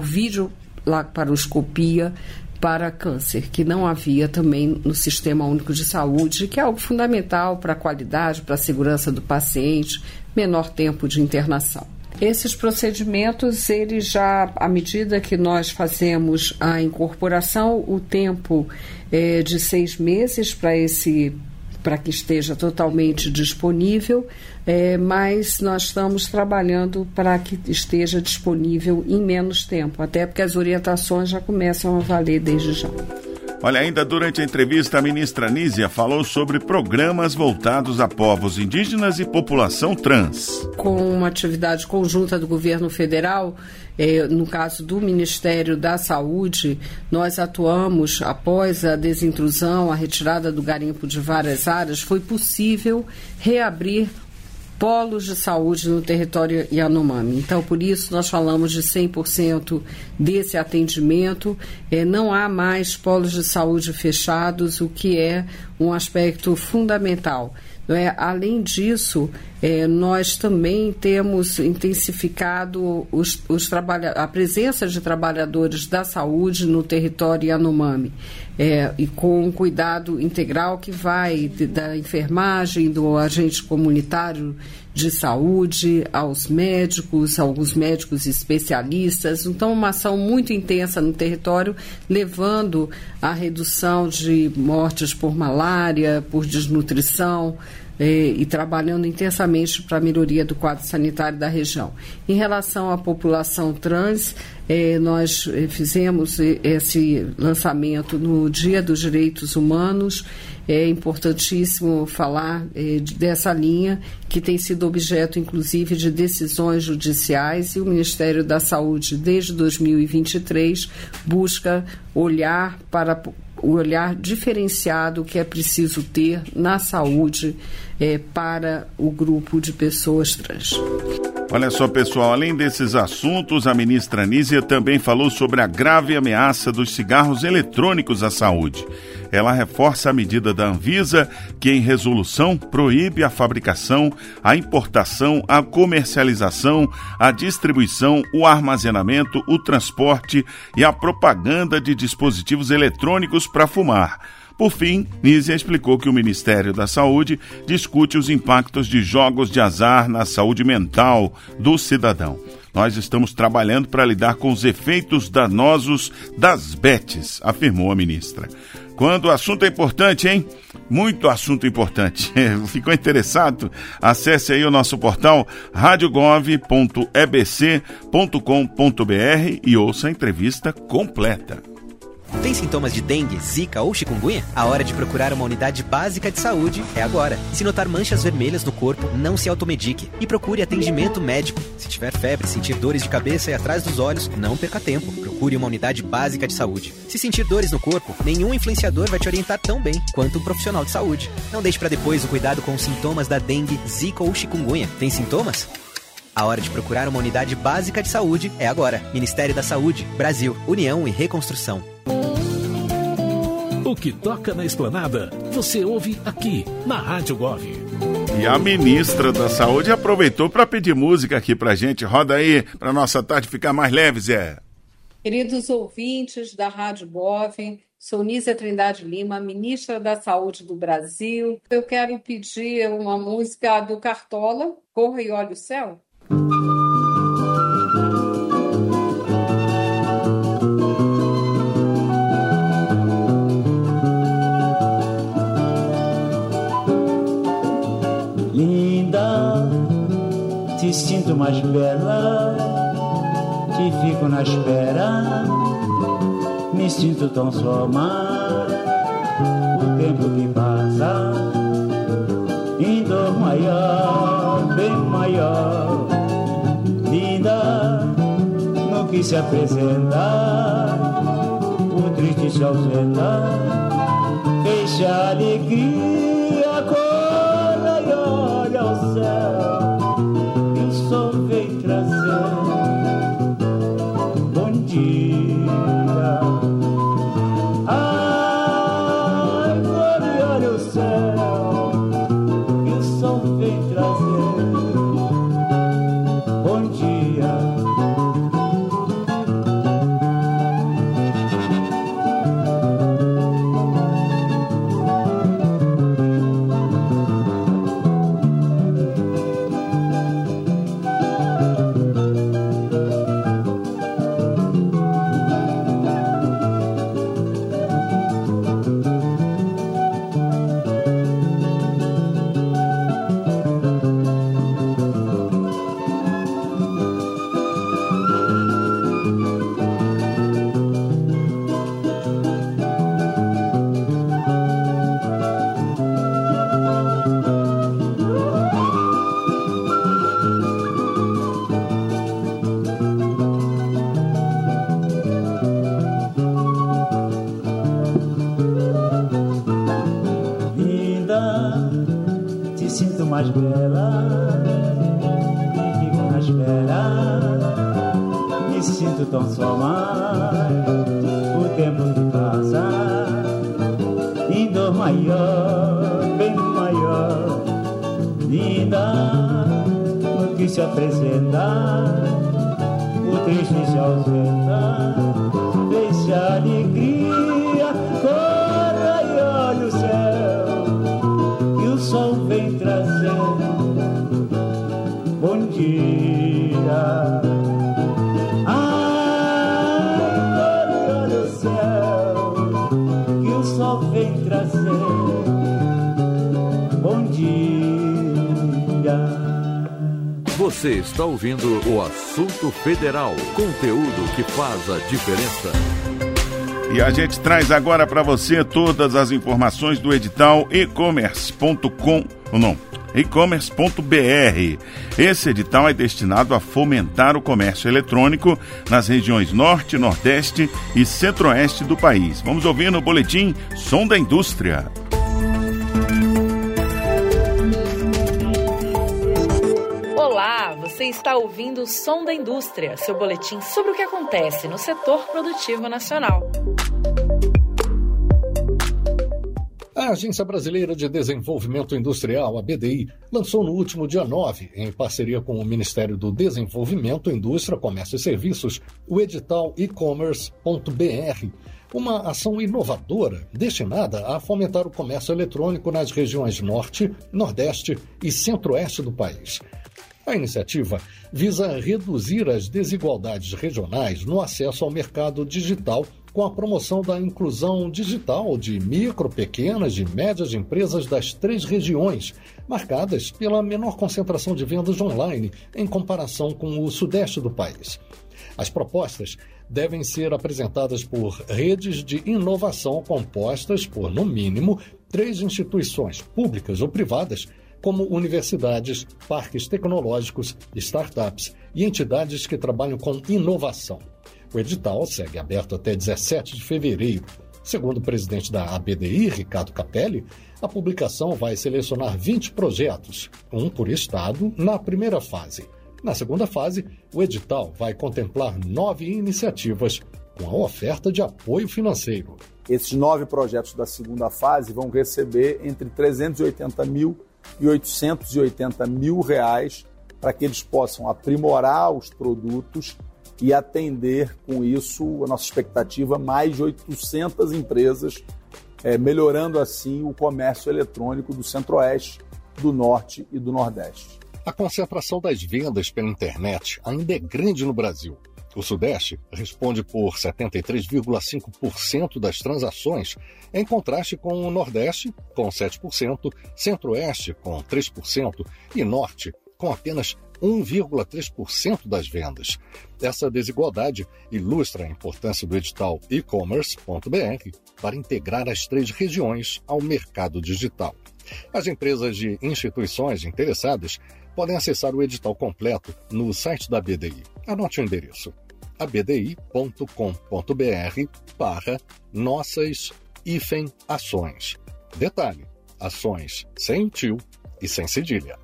Speaker 11: videolaparoscopia para câncer, que não havia também no Sistema Único de Saúde, que é algo fundamental para a qualidade, para a segurança do paciente, menor tempo de internação. Esses procedimentos, eles já, à medida que nós fazemos a incorporação, o tempo é de seis meses para esse para que esteja totalmente disponível, é, mas nós estamos trabalhando para que esteja disponível em menos tempo, até porque as orientações já começam a valer desde já.
Speaker 2: Olha, ainda durante a entrevista, a ministra Nízia falou sobre programas voltados a povos indígenas e população trans.
Speaker 11: Com uma atividade conjunta do governo federal, eh, no caso do Ministério da Saúde, nós atuamos após a desintrusão, a retirada do garimpo de várias áreas, foi possível reabrir polos de saúde no território Yanomami. Então, por isso, nós falamos de cem por cento desse atendimento. É, não há mais polos de saúde fechados, o que é um aspecto fundamental. Não é? Além disso, É, nós também temos intensificado os, os trabalha- a presença de trabalhadores da saúde no território Yanomami, é, e com um cuidado integral que vai de, da enfermagem, do agente comunitário de saúde, aos médicos, alguns médicos especialistas. Então, uma ação muito intensa no território, levando à redução de mortes por malária, por desnutrição, eh, e trabalhando intensamente para a melhoria do quadro sanitário da região. Em relação à população trans, eh, nós eh, fizemos esse lançamento no Dia dos Direitos Humanos. É importantíssimo falar eh, dessa linha, que tem sido objeto, inclusive, de decisões judiciais, e o Ministério da Saúde, desde dois mil e vinte e três, busca olhar para o olhar diferenciado que é preciso ter na saúde eh, para o grupo de pessoas trans.
Speaker 2: Olha só, pessoal, além desses assuntos, a ministra Anísia também falou sobre a grave ameaça dos cigarros eletrônicos à saúde. Ela reforça a medida da Anvisa, que em resolução proíbe a fabricação, a importação, a comercialização, a distribuição, o armazenamento, o transporte e a propaganda de dispositivos eletrônicos para fumar. Por fim, Nízia explicou que o Ministério da Saúde discute os impactos de jogos de azar na saúde mental do cidadão. Nós estamos trabalhando para lidar com os efeitos danosos das bets, afirmou a ministra. Quando o assunto é importante, hein? Muito assunto importante. Ficou interessado? Acesse aí o nosso portal rádio gov ponto e b c ponto com ponto b r e ouça a entrevista completa.
Speaker 12: Tem sintomas de dengue, zika ou chikungunya? A hora de procurar uma unidade básica de saúde é agora. Se notar manchas vermelhas no corpo, não se automedique e procure atendimento médico. Se tiver febre, sentir dores de cabeça e atrás dos olhos, não perca tempo. Procure uma unidade básica de saúde. Se sentir dores no corpo, nenhum influenciador vai te orientar tão bem quanto um profissional de saúde. Não deixe para depois o cuidado com os sintomas da dengue, zika ou chikungunya. Tem sintomas? A hora de procurar uma unidade básica de saúde é agora. Ministério da Saúde, Brasil, União e Reconstrução.
Speaker 3: O que toca na Esplanada, você ouve aqui, na Rádio Gov.
Speaker 2: E a ministra da Saúde aproveitou para pedir música aqui pra gente. Roda aí, pra nossa tarde ficar mais leve, Zé.
Speaker 11: Queridos ouvintes da Rádio Gov, sou Nízia Trindade Lima, ministra da Saúde do Brasil. Eu quero pedir uma música do Cartola, Corra e Olha o Céu.
Speaker 13: Linda, te sinto mais bela, te fico na espera, me sinto tão só amar, o tempo que passa, em dor maior, bem maior. Linda, no que se apresenta, o triste se ausenta, deixa a alegria, corra e olha ao céu, que o sol veio trazer bom dia. Ai, corra e olha o céu, que o sol veio trazer bom dia. Mais bela, e fico na espera, me sinto tão só amar, o tempo que passa, em dor maior, bem maior, linda. que se apresentar, o triste se ausentar, deixa a alegria, corra e olha o céu, e o sol vem trazendo bom dia. Vem trazer bom dia.
Speaker 1: Você está ouvindo o Assunto Federal, conteúdo que faz a diferença.
Speaker 2: E a gente traz agora para você todas as informações do edital e-commerce ponto com, ou não, e-commerce ponto b r. Esse edital é destinado a fomentar o comércio eletrônico nas regiões Norte, Nordeste e Centro-Oeste do país. Vamos ouvir no boletim Som da Indústria.
Speaker 14: Olá, você está ouvindo o Som da Indústria, seu boletim sobre o que acontece no setor produtivo nacional.
Speaker 15: A Agência Brasileira de Desenvolvimento Industrial, a B D I, lançou no último dia nove, em parceria com o Ministério do Desenvolvimento, Indústria, Comércio e Serviços, o edital e-commerce ponto b r, uma ação inovadora destinada a fomentar o comércio eletrônico nas regiões Norte, Nordeste e Centro-Oeste do país. A iniciativa visa reduzir as desigualdades regionais no acesso ao mercado digital com a promoção da inclusão digital de micro, pequenas e médias empresas das três regiões, marcadas pela menor concentração de vendas online em comparação com o sudeste do país. As propostas devem ser apresentadas por redes de inovação compostas por, no mínimo, três instituições públicas ou privadas, como universidades, parques tecnológicos, startups e entidades que trabalham com inovação. O edital segue aberto até dezessete de fevereiro. Segundo o presidente da A B D I, Ricardo Capelli, a publicação vai selecionar vinte projetos, um por estado, na primeira fase. Na segunda fase, o edital vai contemplar nove iniciativas com a oferta de apoio financeiro.
Speaker 16: Esses nove projetos da segunda fase vão receber entre trezentos e oitenta mil e oitocentos e oitenta mil reais para que eles possam aprimorar os produtos e atender com isso, a nossa expectativa, mais de oitocentas empresas, é, melhorando assim o comércio eletrônico do Centro-Oeste, do Norte e do Nordeste.
Speaker 15: A concentração das vendas pela internet ainda é grande no Brasil. O Sudeste responde por setenta e três vírgula cinco por cento das transações, em contraste com o Nordeste, com sete por cento, Centro-Oeste, com três por cento e Norte, com apenas um vírgula três por cento das vendas. Essa desigualdade ilustra a importância do edital e-commerce ponto b r para integrar as três regiões ao mercado digital. As empresas e instituições interessadas podem acessar o edital completo no site da B D I. Anote o endereço: a b d i ponto com ponto b r barra nossas hífen ações. Detalhe: ações sem tio e sem cedilha.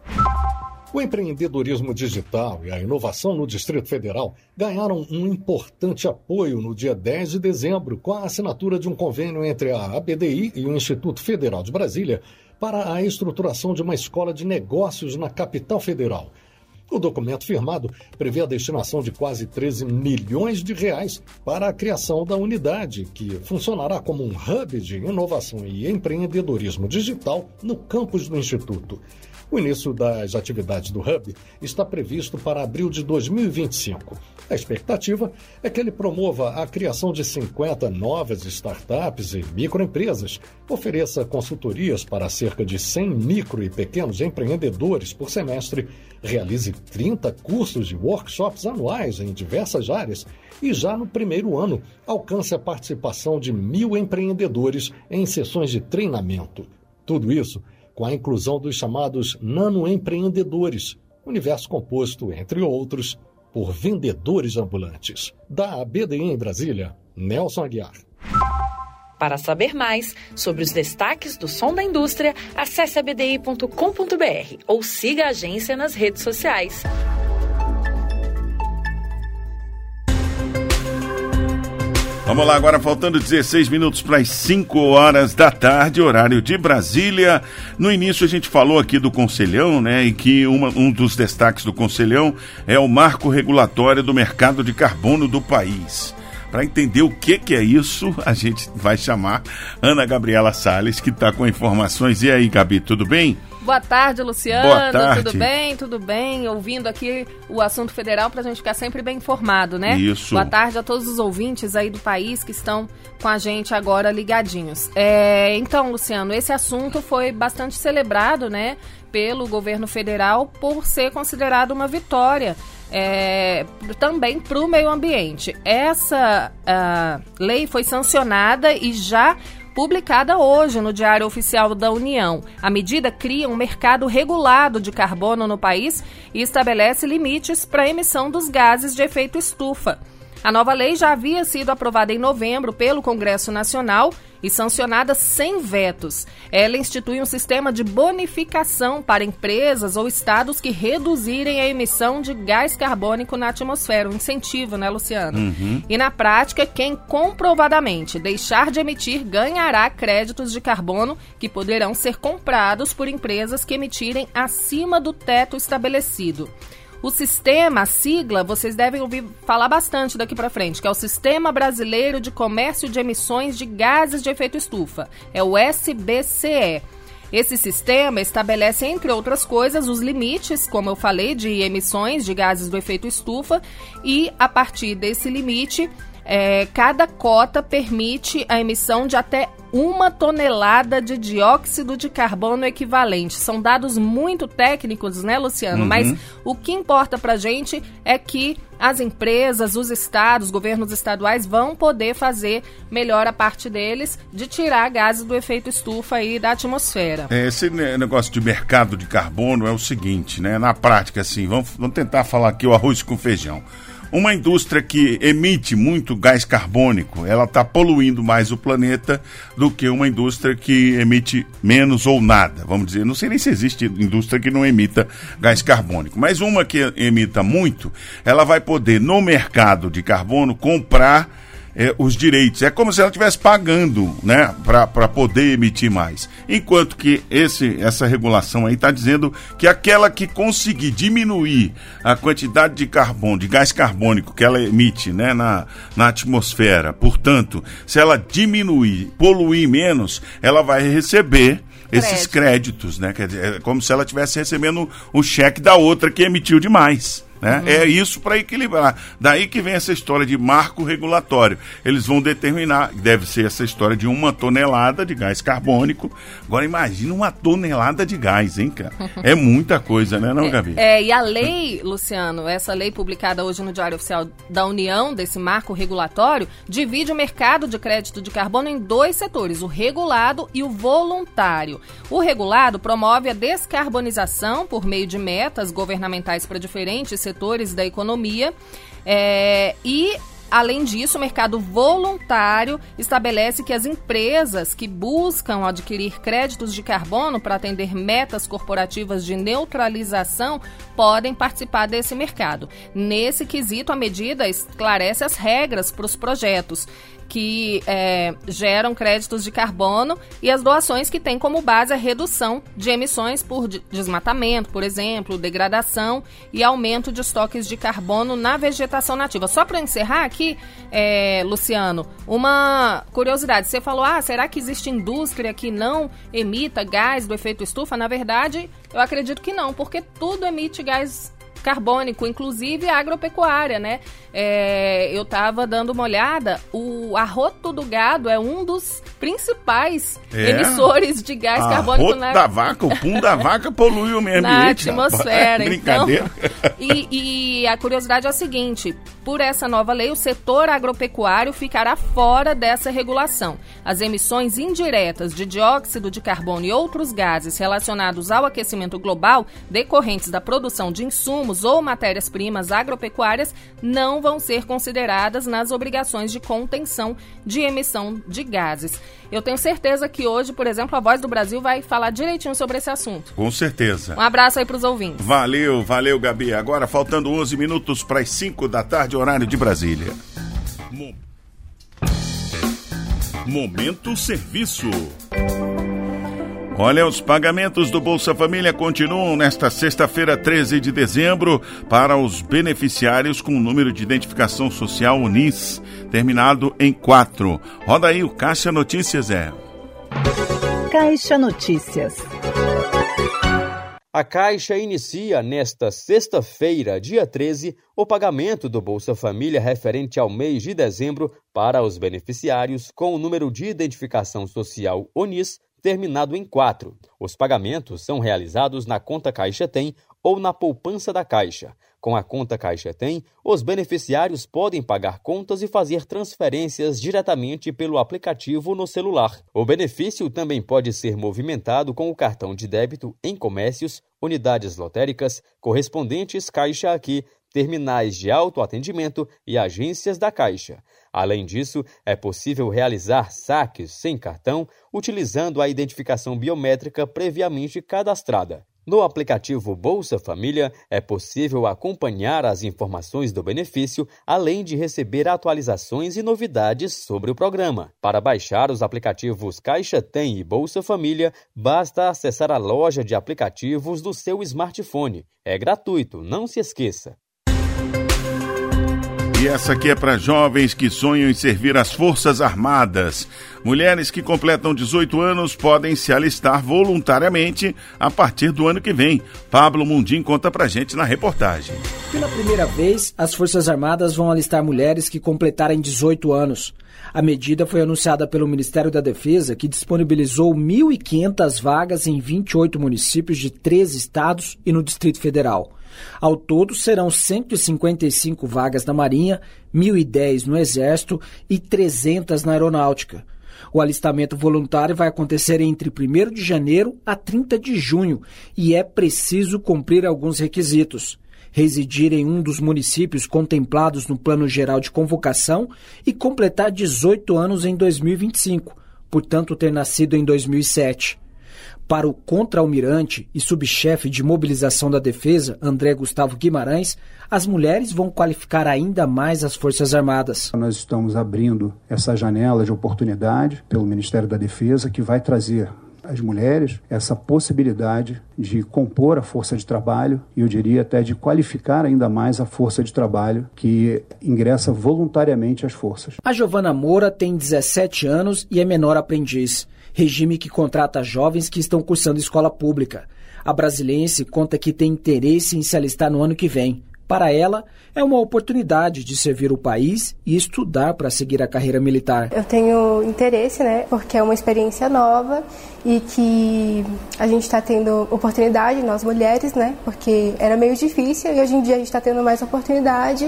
Speaker 15: O empreendedorismo digital e a inovação no Distrito Federal ganharam um importante apoio no dia dez de dezembro com a assinatura de um convênio entre a A B D I e o Instituto Federal de Brasília para a estruturação de uma escola de negócios na capital federal. O documento firmado prevê a destinação de quase treze milhões de reais para a criação da unidade, que funcionará como um hub de inovação e empreendedorismo digital no campus do Instituto. O início das atividades do Hub está previsto para abril de dois mil e vinte e cinco. A expectativa é que ele promova a criação de cinquenta novas startups e microempresas, ofereça consultorias para cerca de cem micro e pequenos empreendedores por semestre, realize trinta cursos e workshops anuais em diversas áreas e já no primeiro ano alcance a participação de mil empreendedores em sessões de treinamento. Tudo isso com a inclusão dos chamados nanoempreendedores, universo composto, entre outros, por vendedores ambulantes. Da A B D I em Brasília, Nelson Aguiar.
Speaker 14: Para saber mais sobre os destaques do Som da Indústria, acesse a b d i ponto com ponto b r ou siga a agência nas redes sociais.
Speaker 2: Vamos lá, agora faltando dezesseis minutos para as cinco horas da tarde, horário de Brasília. No início a gente falou aqui do Conselhão, né, e que uma, um dos destaques do Conselhão é o marco regulatório do mercado de carbono do país. Para entender o que, que é isso, a gente vai chamar Ana Gabriela Salles, que está com informações. E aí, Gabi, tudo bem?
Speaker 5: Boa tarde, Luciano.
Speaker 2: Boa tarde.
Speaker 5: Tudo bem? Tudo bem? Ouvindo aqui o assunto federal para a gente ficar sempre bem informado, né?
Speaker 2: Isso.
Speaker 5: Boa tarde a todos os ouvintes aí do país que estão com a gente agora ligadinhos. É, então, Luciano, esse assunto foi bastante celebrado, né, pelo governo federal por ser considerado uma vitória é, também para o meio ambiente. Essa uh, lei foi sancionada e já publicada hoje no Diário Oficial da União. A medida cria um mercado regulado de carbono no país e estabelece limites para a emissão dos gases de efeito estufa. A nova lei já havia sido aprovada em novembro pelo Congresso Nacional e sancionada sem vetos. Ela institui um sistema de bonificação para empresas ou estados que reduzirem a emissão de gás carbônico na atmosfera. Um incentivo, né, Luciano?
Speaker 2: Uhum.
Speaker 5: E na prática, quem comprovadamente deixar de emitir ganhará créditos de carbono que poderão ser comprados por empresas que emitirem acima do teto estabelecido. O sistema, a sigla, vocês devem ouvir falar bastante daqui para frente, que é o Sistema Brasileiro de Comércio de Emissões de Gases de Efeito Estufa, é o S B C E. Esse sistema estabelece, entre outras coisas, os limites, como eu falei, de emissões de gases do efeito estufa e, a partir desse limite, é, cada cota permite a emissão de até uma tonelada de dióxido de carbono equivalente. São dados muito técnicos, né, Luciano?
Speaker 2: Uhum.
Speaker 5: Mas o que importa pra gente é que as empresas, os estados, governos estaduais vão poder fazer melhor a parte deles de tirar gases do efeito estufa aí da atmosfera.
Speaker 2: Esse negócio de mercado de carbono é o seguinte, né? Na prática, assim, vamos, vamos tentar falar aqui o arroz com feijão. Uma indústria que emite muito gás carbônico, ela está poluindo mais o planeta do que uma indústria que emite menos ou nada. Vamos dizer, não sei nem se existe indústria que não emita gás carbônico, mas uma que emita muito, ela vai poder, no mercado de carbono, comprar É, os direitos. É como se ela estivesse pagando, né, para poder emitir mais. Enquanto que esse, essa regulação aí está dizendo que aquela que conseguir diminuir a quantidade de carbono, de gás carbônico que ela emite, né, na, na atmosfera, portanto, se ela diminuir, poluir menos, ela vai receber esses créditos, né? Quer dizer, é como se ela estivesse recebendo o cheque da outra que emitiu demais. Né? Uhum. É isso para equilibrar. Daí que vem essa história de marco regulatório. Eles vão determinar, deve ser essa história de uma tonelada de gás carbônico. Agora imagina uma tonelada de gás, hein, cara? É muita coisa, né, não, Gabi?
Speaker 5: É, é, e a lei, Luciano, essa lei publicada hoje no Diário Oficial da União, desse marco regulatório, divide o mercado de crédito de carbono em dois setores, o regulado e o voluntário. O regulado promove a descarbonização por meio de metas governamentais para diferentes setores setores da economia é, e, além disso, o mercado voluntário estabelece que as empresas que buscam adquirir créditos de carbono para atender metas corporativas de neutralização podem participar desse mercado. Nesse quesito, a medida esclarece as regras para os projetos que é, geram créditos de carbono e as doações que têm como base a redução de emissões por desmatamento, por exemplo, degradação e aumento de estoques de carbono na vegetação nativa. Só para encerrar aqui, é, Luciano, uma curiosidade. Você falou, ah, será que existe indústria que não emita gás do efeito estufa? Na verdade, eu acredito que não, porque tudo emite gás carbônico, inclusive a agropecuária, né? É, eu estava dando uma olhada, o arroto do gado é um dos principais é. emissores de gás
Speaker 2: arroto
Speaker 5: carbônico na
Speaker 2: da vaca, o pum da vaca polui o meio ambiente.
Speaker 5: Na atmosfera.
Speaker 2: Brincadeira.
Speaker 5: Então, e, e a curiosidade é a seguinte, por essa nova lei, o setor agropecuário ficará fora dessa regulação. As emissões indiretas de dióxido de carbono e outros gases relacionados ao aquecimento global decorrentes da produção de insumos ou matérias-primas agropecuárias não vão ser consideradas nas obrigações de contenção de emissão de gases. Eu tenho certeza que hoje, por exemplo, a Voz do Brasil vai falar direitinho sobre esse assunto.
Speaker 2: Com certeza.
Speaker 5: Um abraço aí para os ouvintes.
Speaker 2: Valeu, valeu, Gabi. Agora, faltando onze minutos para as cinco da tarde, horário de Brasília. Momento Serviço. Olha, os pagamentos do Bolsa Família continuam nesta sexta-feira, treze de dezembro, para os beneficiários com o número de identificação social U N I S, terminado em quatro. Roda aí o Caixa Notícias, é.
Speaker 17: Caixa Notícias.
Speaker 18: A Caixa inicia nesta sexta-feira, dia treze, o pagamento do Bolsa Família referente ao mês de dezembro para os beneficiários com o número de identificação social U N I S terminado em quatro. Os pagamentos são realizados na conta Caixa Tem ou na poupança da Caixa. Com a conta Caixa Tem, os beneficiários podem pagar contas e fazer transferências diretamente pelo aplicativo no celular. O benefício também pode ser movimentado com o cartão de débito em comércios, unidades lotéricas, correspondentes Caixa Aqui, terminais de autoatendimento e agências da Caixa. Além disso, é possível realizar saques sem cartão utilizando a identificação biométrica previamente cadastrada. No aplicativo Bolsa Família, é possível acompanhar as informações do benefício, além de receber atualizações e novidades sobre o programa. Para baixar os aplicativos Caixa Tem e Bolsa Família, basta acessar a loja de aplicativos do seu smartphone. É gratuito, não se esqueça.
Speaker 2: E essa aqui é para jovens que sonham em servir as Forças Armadas. Mulheres que completam dezoito anos podem se alistar voluntariamente a partir do ano que vem. Pablo Mundim conta pra gente na reportagem.
Speaker 19: Pela primeira vez, as Forças Armadas vão alistar mulheres que completarem dezoito anos. A medida foi anunciada pelo Ministério da Defesa, que disponibilizou mil e quinhentas vagas em vinte e oito municípios de treze estados e no Distrito Federal. Ao todo, serão cento e cinquenta e cinco vagas na Marinha, mil e dez no Exército e trezentas na Aeronáutica. O alistamento voluntário vai acontecer entre primeiro de janeiro a trinta de junho e é preciso cumprir alguns requisitos: residir em um dos municípios contemplados no Plano Geral de Convocação e completar dezoito anos em dois mil e vinte e cinco, portanto ter nascido em dois mil e sete. Para o contra-almirante e subchefe de mobilização da Defesa, André Gustavo Guimarães, as mulheres vão qualificar ainda mais as Forças Armadas.
Speaker 20: Nós estamos abrindo essa janela de oportunidade pelo Ministério da Defesa, que vai trazer às mulheres essa possibilidade de compor a força de trabalho e eu diria até de qualificar ainda mais a força de trabalho que ingressa voluntariamente às forças.
Speaker 19: A Giovana Moura tem dezessete anos e é menor aprendiz, regime que contrata jovens que estão cursando escola pública. A brasilense conta que tem interesse em se alistar no ano que vem. Para ela, é uma oportunidade de servir o país e estudar para seguir a carreira militar.
Speaker 21: Eu tenho interesse, né, porque é uma experiência nova e que a gente está tendo oportunidade, nós mulheres, né, porque era meio difícil e hoje em dia a gente está tendo mais oportunidade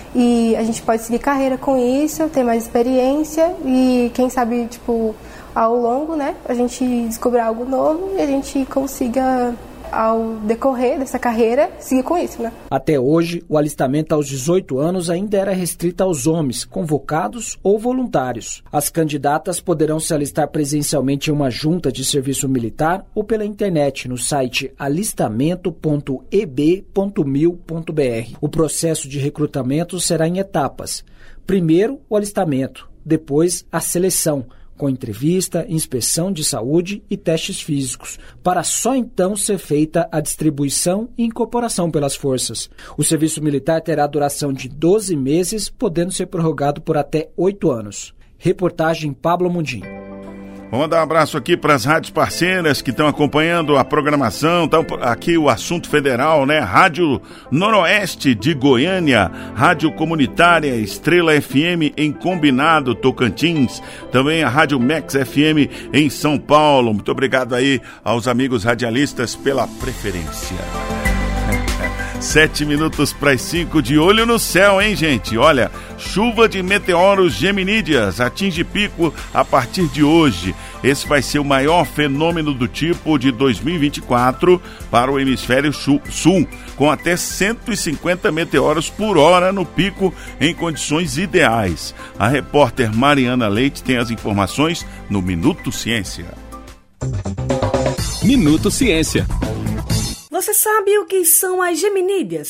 Speaker 21: e a gente pode seguir carreira com isso, ter mais experiência e quem sabe, tipo, ao longo, né, a gente descobrir algo novo e a gente consiga, ao decorrer dessa carreira, seguir com isso, né?
Speaker 19: Até hoje, o alistamento aos dezoito anos ainda era restrito aos homens, convocados ou voluntários. As candidatas poderão se alistar presencialmente em uma junta de serviço militar ou pela internet no site alistamento ponto e b ponto mil ponto b r. O processo de recrutamento será em etapas. Primeiro, o alistamento, depois a seleção, com entrevista, inspeção de saúde e testes físicos, para só então ser feita a distribuição e incorporação pelas forças. O serviço militar terá duração de doze meses, podendo ser prorrogado por até oito anos. Reportagem Pablo Mundim.
Speaker 2: Vamos dar um abraço aqui para as rádios parceiras que estão acompanhando a programação. Tá aqui o Assunto Federal, né? Rádio Noroeste de Goiânia, Rádio Comunitária Estrela F M em Combinado, Tocantins. Também a Rádio Max F M em São Paulo. Muito obrigado aí aos amigos radialistas pela preferência. Sete minutos para as cinco, de olho no céu, hein, gente? Olha, chuva de meteoros geminídeas atinge pico a partir de hoje. Esse vai ser o maior fenômeno do tipo de dois mil e vinte e quatro para o hemisfério sul, com até cento e cinquenta meteoros por hora no pico em condições ideais. A repórter Mariana Leite tem as informações no Minuto Ciência.
Speaker 3: Minuto Ciência.
Speaker 22: Você sabe o que são as geminídeas? É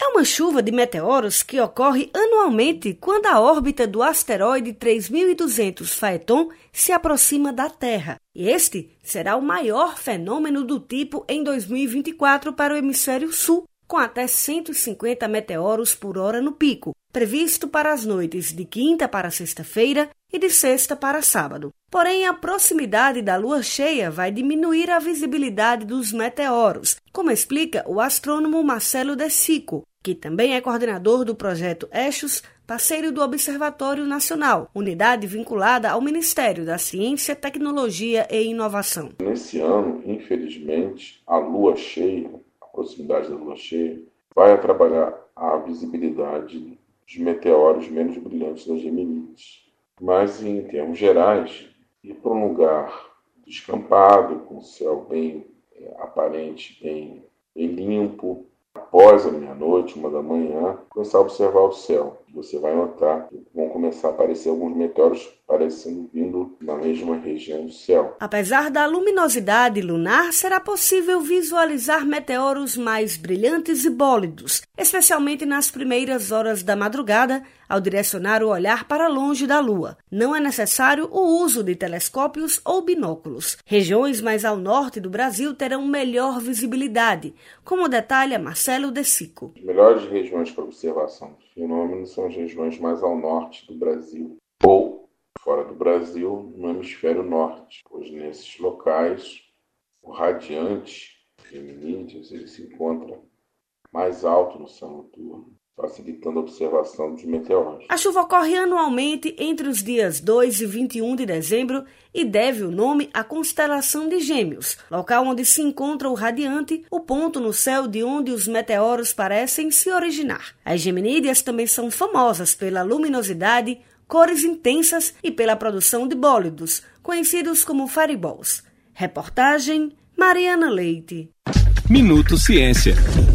Speaker 4: É uma chuva de meteoros que ocorre anualmente quando a órbita do asteroide três mil e duzentos Phaeton se aproxima da Terra. E este será o maior fenômeno do tipo em dois mil e vinte e quatro para o hemisfério sul, com até cento e cinquenta meteoros por hora no pico, previsto para as noites de quinta para sexta-feira e de sexta para sábado. Porém, a proximidade da lua cheia vai diminuir a visibilidade dos meteoros, como explica o astrônomo Marcelo De Sico, que também é coordenador do projeto Eixos, parceiro do Observatório Nacional, unidade vinculada ao Ministério da Ciência, Tecnologia e Inovação.
Speaker 22: Nesse ano, infelizmente, a lua cheia, a proximidade da lua cheia, vai atrapalhar a visibilidade dos meteoros menos brilhantes das Geminides. Mas, em termos gerais, ir para um lugar descampado, com o céu bem é, aparente, bem, bem limpo, após a meia-noite, uma da manhã, começar a observar o céu. Você vai notar que vão começar a aparecer alguns meteoros parecendo vindo na mesma região do céu.
Speaker 4: Apesar da luminosidade lunar, será possível visualizar meteoros mais brilhantes e bólidos, especialmente nas primeiras horas da madrugada, ao direcionar o olhar para longe da Lua. Não é necessário o uso de telescópios ou binóculos. Regiões mais ao norte do Brasil terão melhor visibilidade, como detalha Marcelo De Sico.
Speaker 22: As melhores regiões para observação do fenômeno são as regiões mais ao norte do Brasil, ou fora do Brasil, no hemisfério norte, pois nesses locais o radiante Geminídeos ele se encontra mais alto no céu noturno, facilitando a observação dos meteoros.
Speaker 4: A chuva ocorre anualmente entre os dias dois e vinte e um de dezembro e deve o nome à constelação de Gêmeos, local onde se encontra o radiante, o ponto no céu de onde os meteoros parecem se originar. As Geminídeas também são famosas pela luminosidade, cores intensas e pela produção de bólidos, conhecidos como fireballs. Reportagem Mariana Leite.
Speaker 1: Minuto Ciência.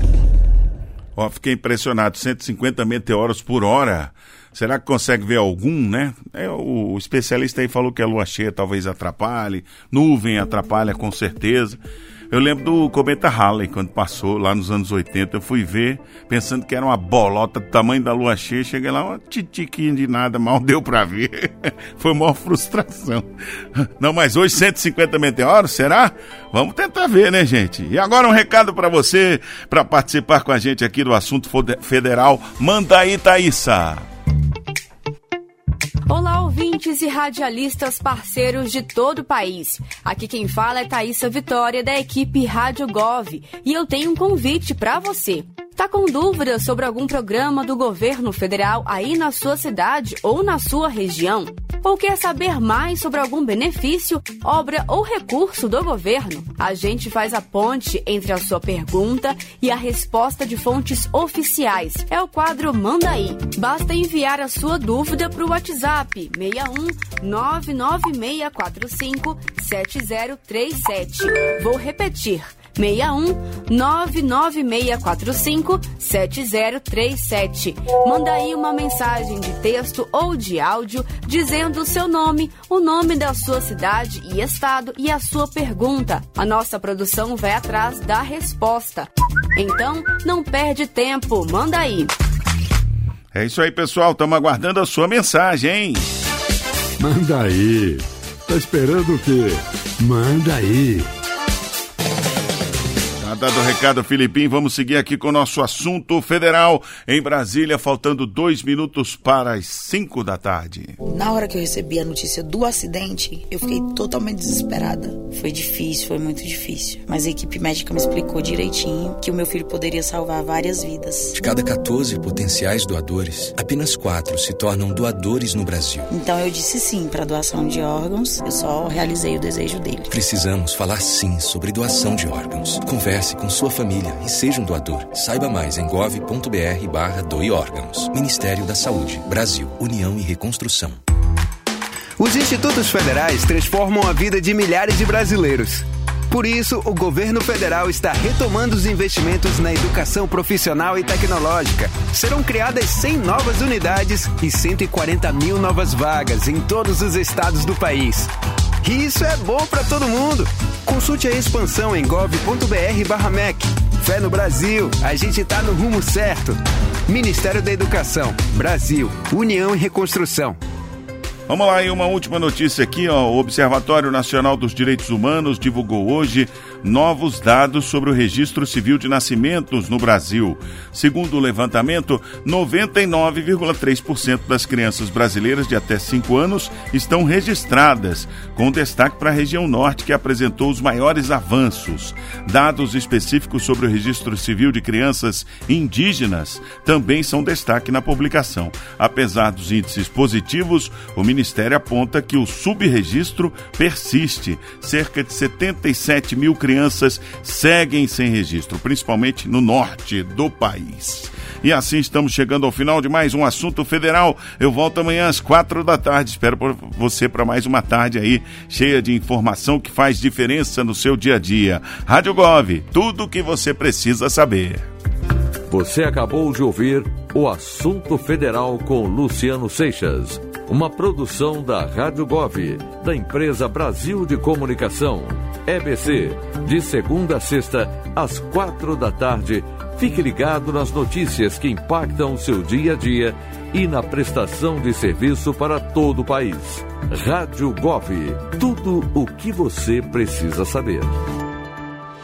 Speaker 2: Ó, fiquei impressionado, cento e cinquenta meteoros por hora. Será que consegue ver algum, né? É, o, o especialista aí falou que a lua cheia talvez atrapalhe, nuvem atrapalha com certeza. Eu lembro do cometa Halley, quando passou lá nos anos oitenta, eu fui ver, pensando que era uma bolota do tamanho da lua cheia, cheguei lá, uma titiquinha de nada, mal deu pra ver. Foi uma frustração. Não, mas hoje cento e cinquenta meteoros, será? Vamos tentar ver, né, gente? E agora um recado pra você, pra participar com a gente aqui do Assunto Federal. Manda aí, Thaísa.
Speaker 9: Olá, ouvintes e radialistas parceiros de todo o país. Aqui quem fala é Thaísa Vitória, da equipe Rádio Gov, e eu tenho um convite para você. Tá com dúvidas sobre algum programa do governo federal aí na sua cidade ou na sua região? Ou quer saber mais sobre algum benefício, obra ou recurso do governo? A gente faz a ponte entre a sua pergunta e a resposta de fontes oficiais. É o quadro Manda Aí. Basta enviar a sua dúvida para o WhatsApp seis um nove nove seis quatro cinco sete zero três sete. Vou repetir. seis um nove nove seis quatro cinco sete zero três sete. Manda aí uma mensagem de texto ou de áudio dizendo o seu nome, o nome da sua cidade e estado e a sua pergunta. A nossa produção vai atrás da resposta. Então, não perde tempo, manda aí.
Speaker 2: É isso aí, pessoal, estamos aguardando a sua mensagem, hein?
Speaker 10: Manda aí. Tá esperando o quê? Manda aí.
Speaker 2: Dado o recado, Filipinho, vamos seguir aqui com o nosso Assunto Federal em Brasília, faltando dois minutos para as cinco da tarde.
Speaker 23: Na hora que eu recebi a notícia do acidente, eu fiquei totalmente desesperada. Foi difícil, foi muito difícil. Mas a equipe médica me explicou direitinho que o meu filho poderia salvar várias vidas.
Speaker 24: De cada quatorze potenciais doadores, apenas quatro se tornam doadores no Brasil.
Speaker 23: Então eu disse sim para doação de órgãos, eu só realizei o desejo dele.
Speaker 24: Precisamos falar sim sobre doação de órgãos. Converse com sua família e seja um doador. Saiba mais em gov.br barra doe órgãos. Ministério da Saúde, Brasil, União e Reconstrução.
Speaker 25: Os institutos federais transformam a vida de milhares de brasileiros. Por isso, o governo federal está retomando os investimentos na educação profissional e tecnológica. Serão criadas cem novas unidades e cento e quarenta mil novas vagas em todos os estados do país. E isso é bom para todo mundo. Consulte a expansão em gov.br barra M E C. Fé no Brasil, a gente tá no rumo certo. Ministério da Educação, Brasil, União e Reconstrução.
Speaker 2: Vamos lá, e uma última notícia aqui, ó. O Observatório Nacional dos Direitos Humanos divulgou hoje novos dados sobre o registro civil de nascimentos no Brasil. Segundo o levantamento, noventa e nove vírgula três por cento das crianças brasileiras de até cinco anos estão registradas, com destaque para a região norte, que apresentou os maiores avanços. Dados específicos sobre o registro civil de crianças indígenas também são destaque na publicação. Apesar dos índices positivos, o Ministério aponta que o subregistro persiste. Cerca de setenta e sete mil crianças seguem sem registro, principalmente no norte do país. E assim estamos chegando ao final de mais um Assunto Federal. Eu volto amanhã às quatro da tarde. Espero por você para mais uma tarde aí, cheia de informação que faz diferença no seu dia a dia. Rádio Gov, tudo o que você precisa saber.
Speaker 1: Você acabou de ouvir o Assunto Federal com Luciano Seixas. Uma produção da Rádio Gov, da empresa Brasil de Comunicação. E B C, de segunda a sexta, às quatro da tarde. Fique ligado nas notícias que impactam o seu dia a dia e na prestação de serviço para todo o país. Rádio Gov, tudo o que você precisa saber.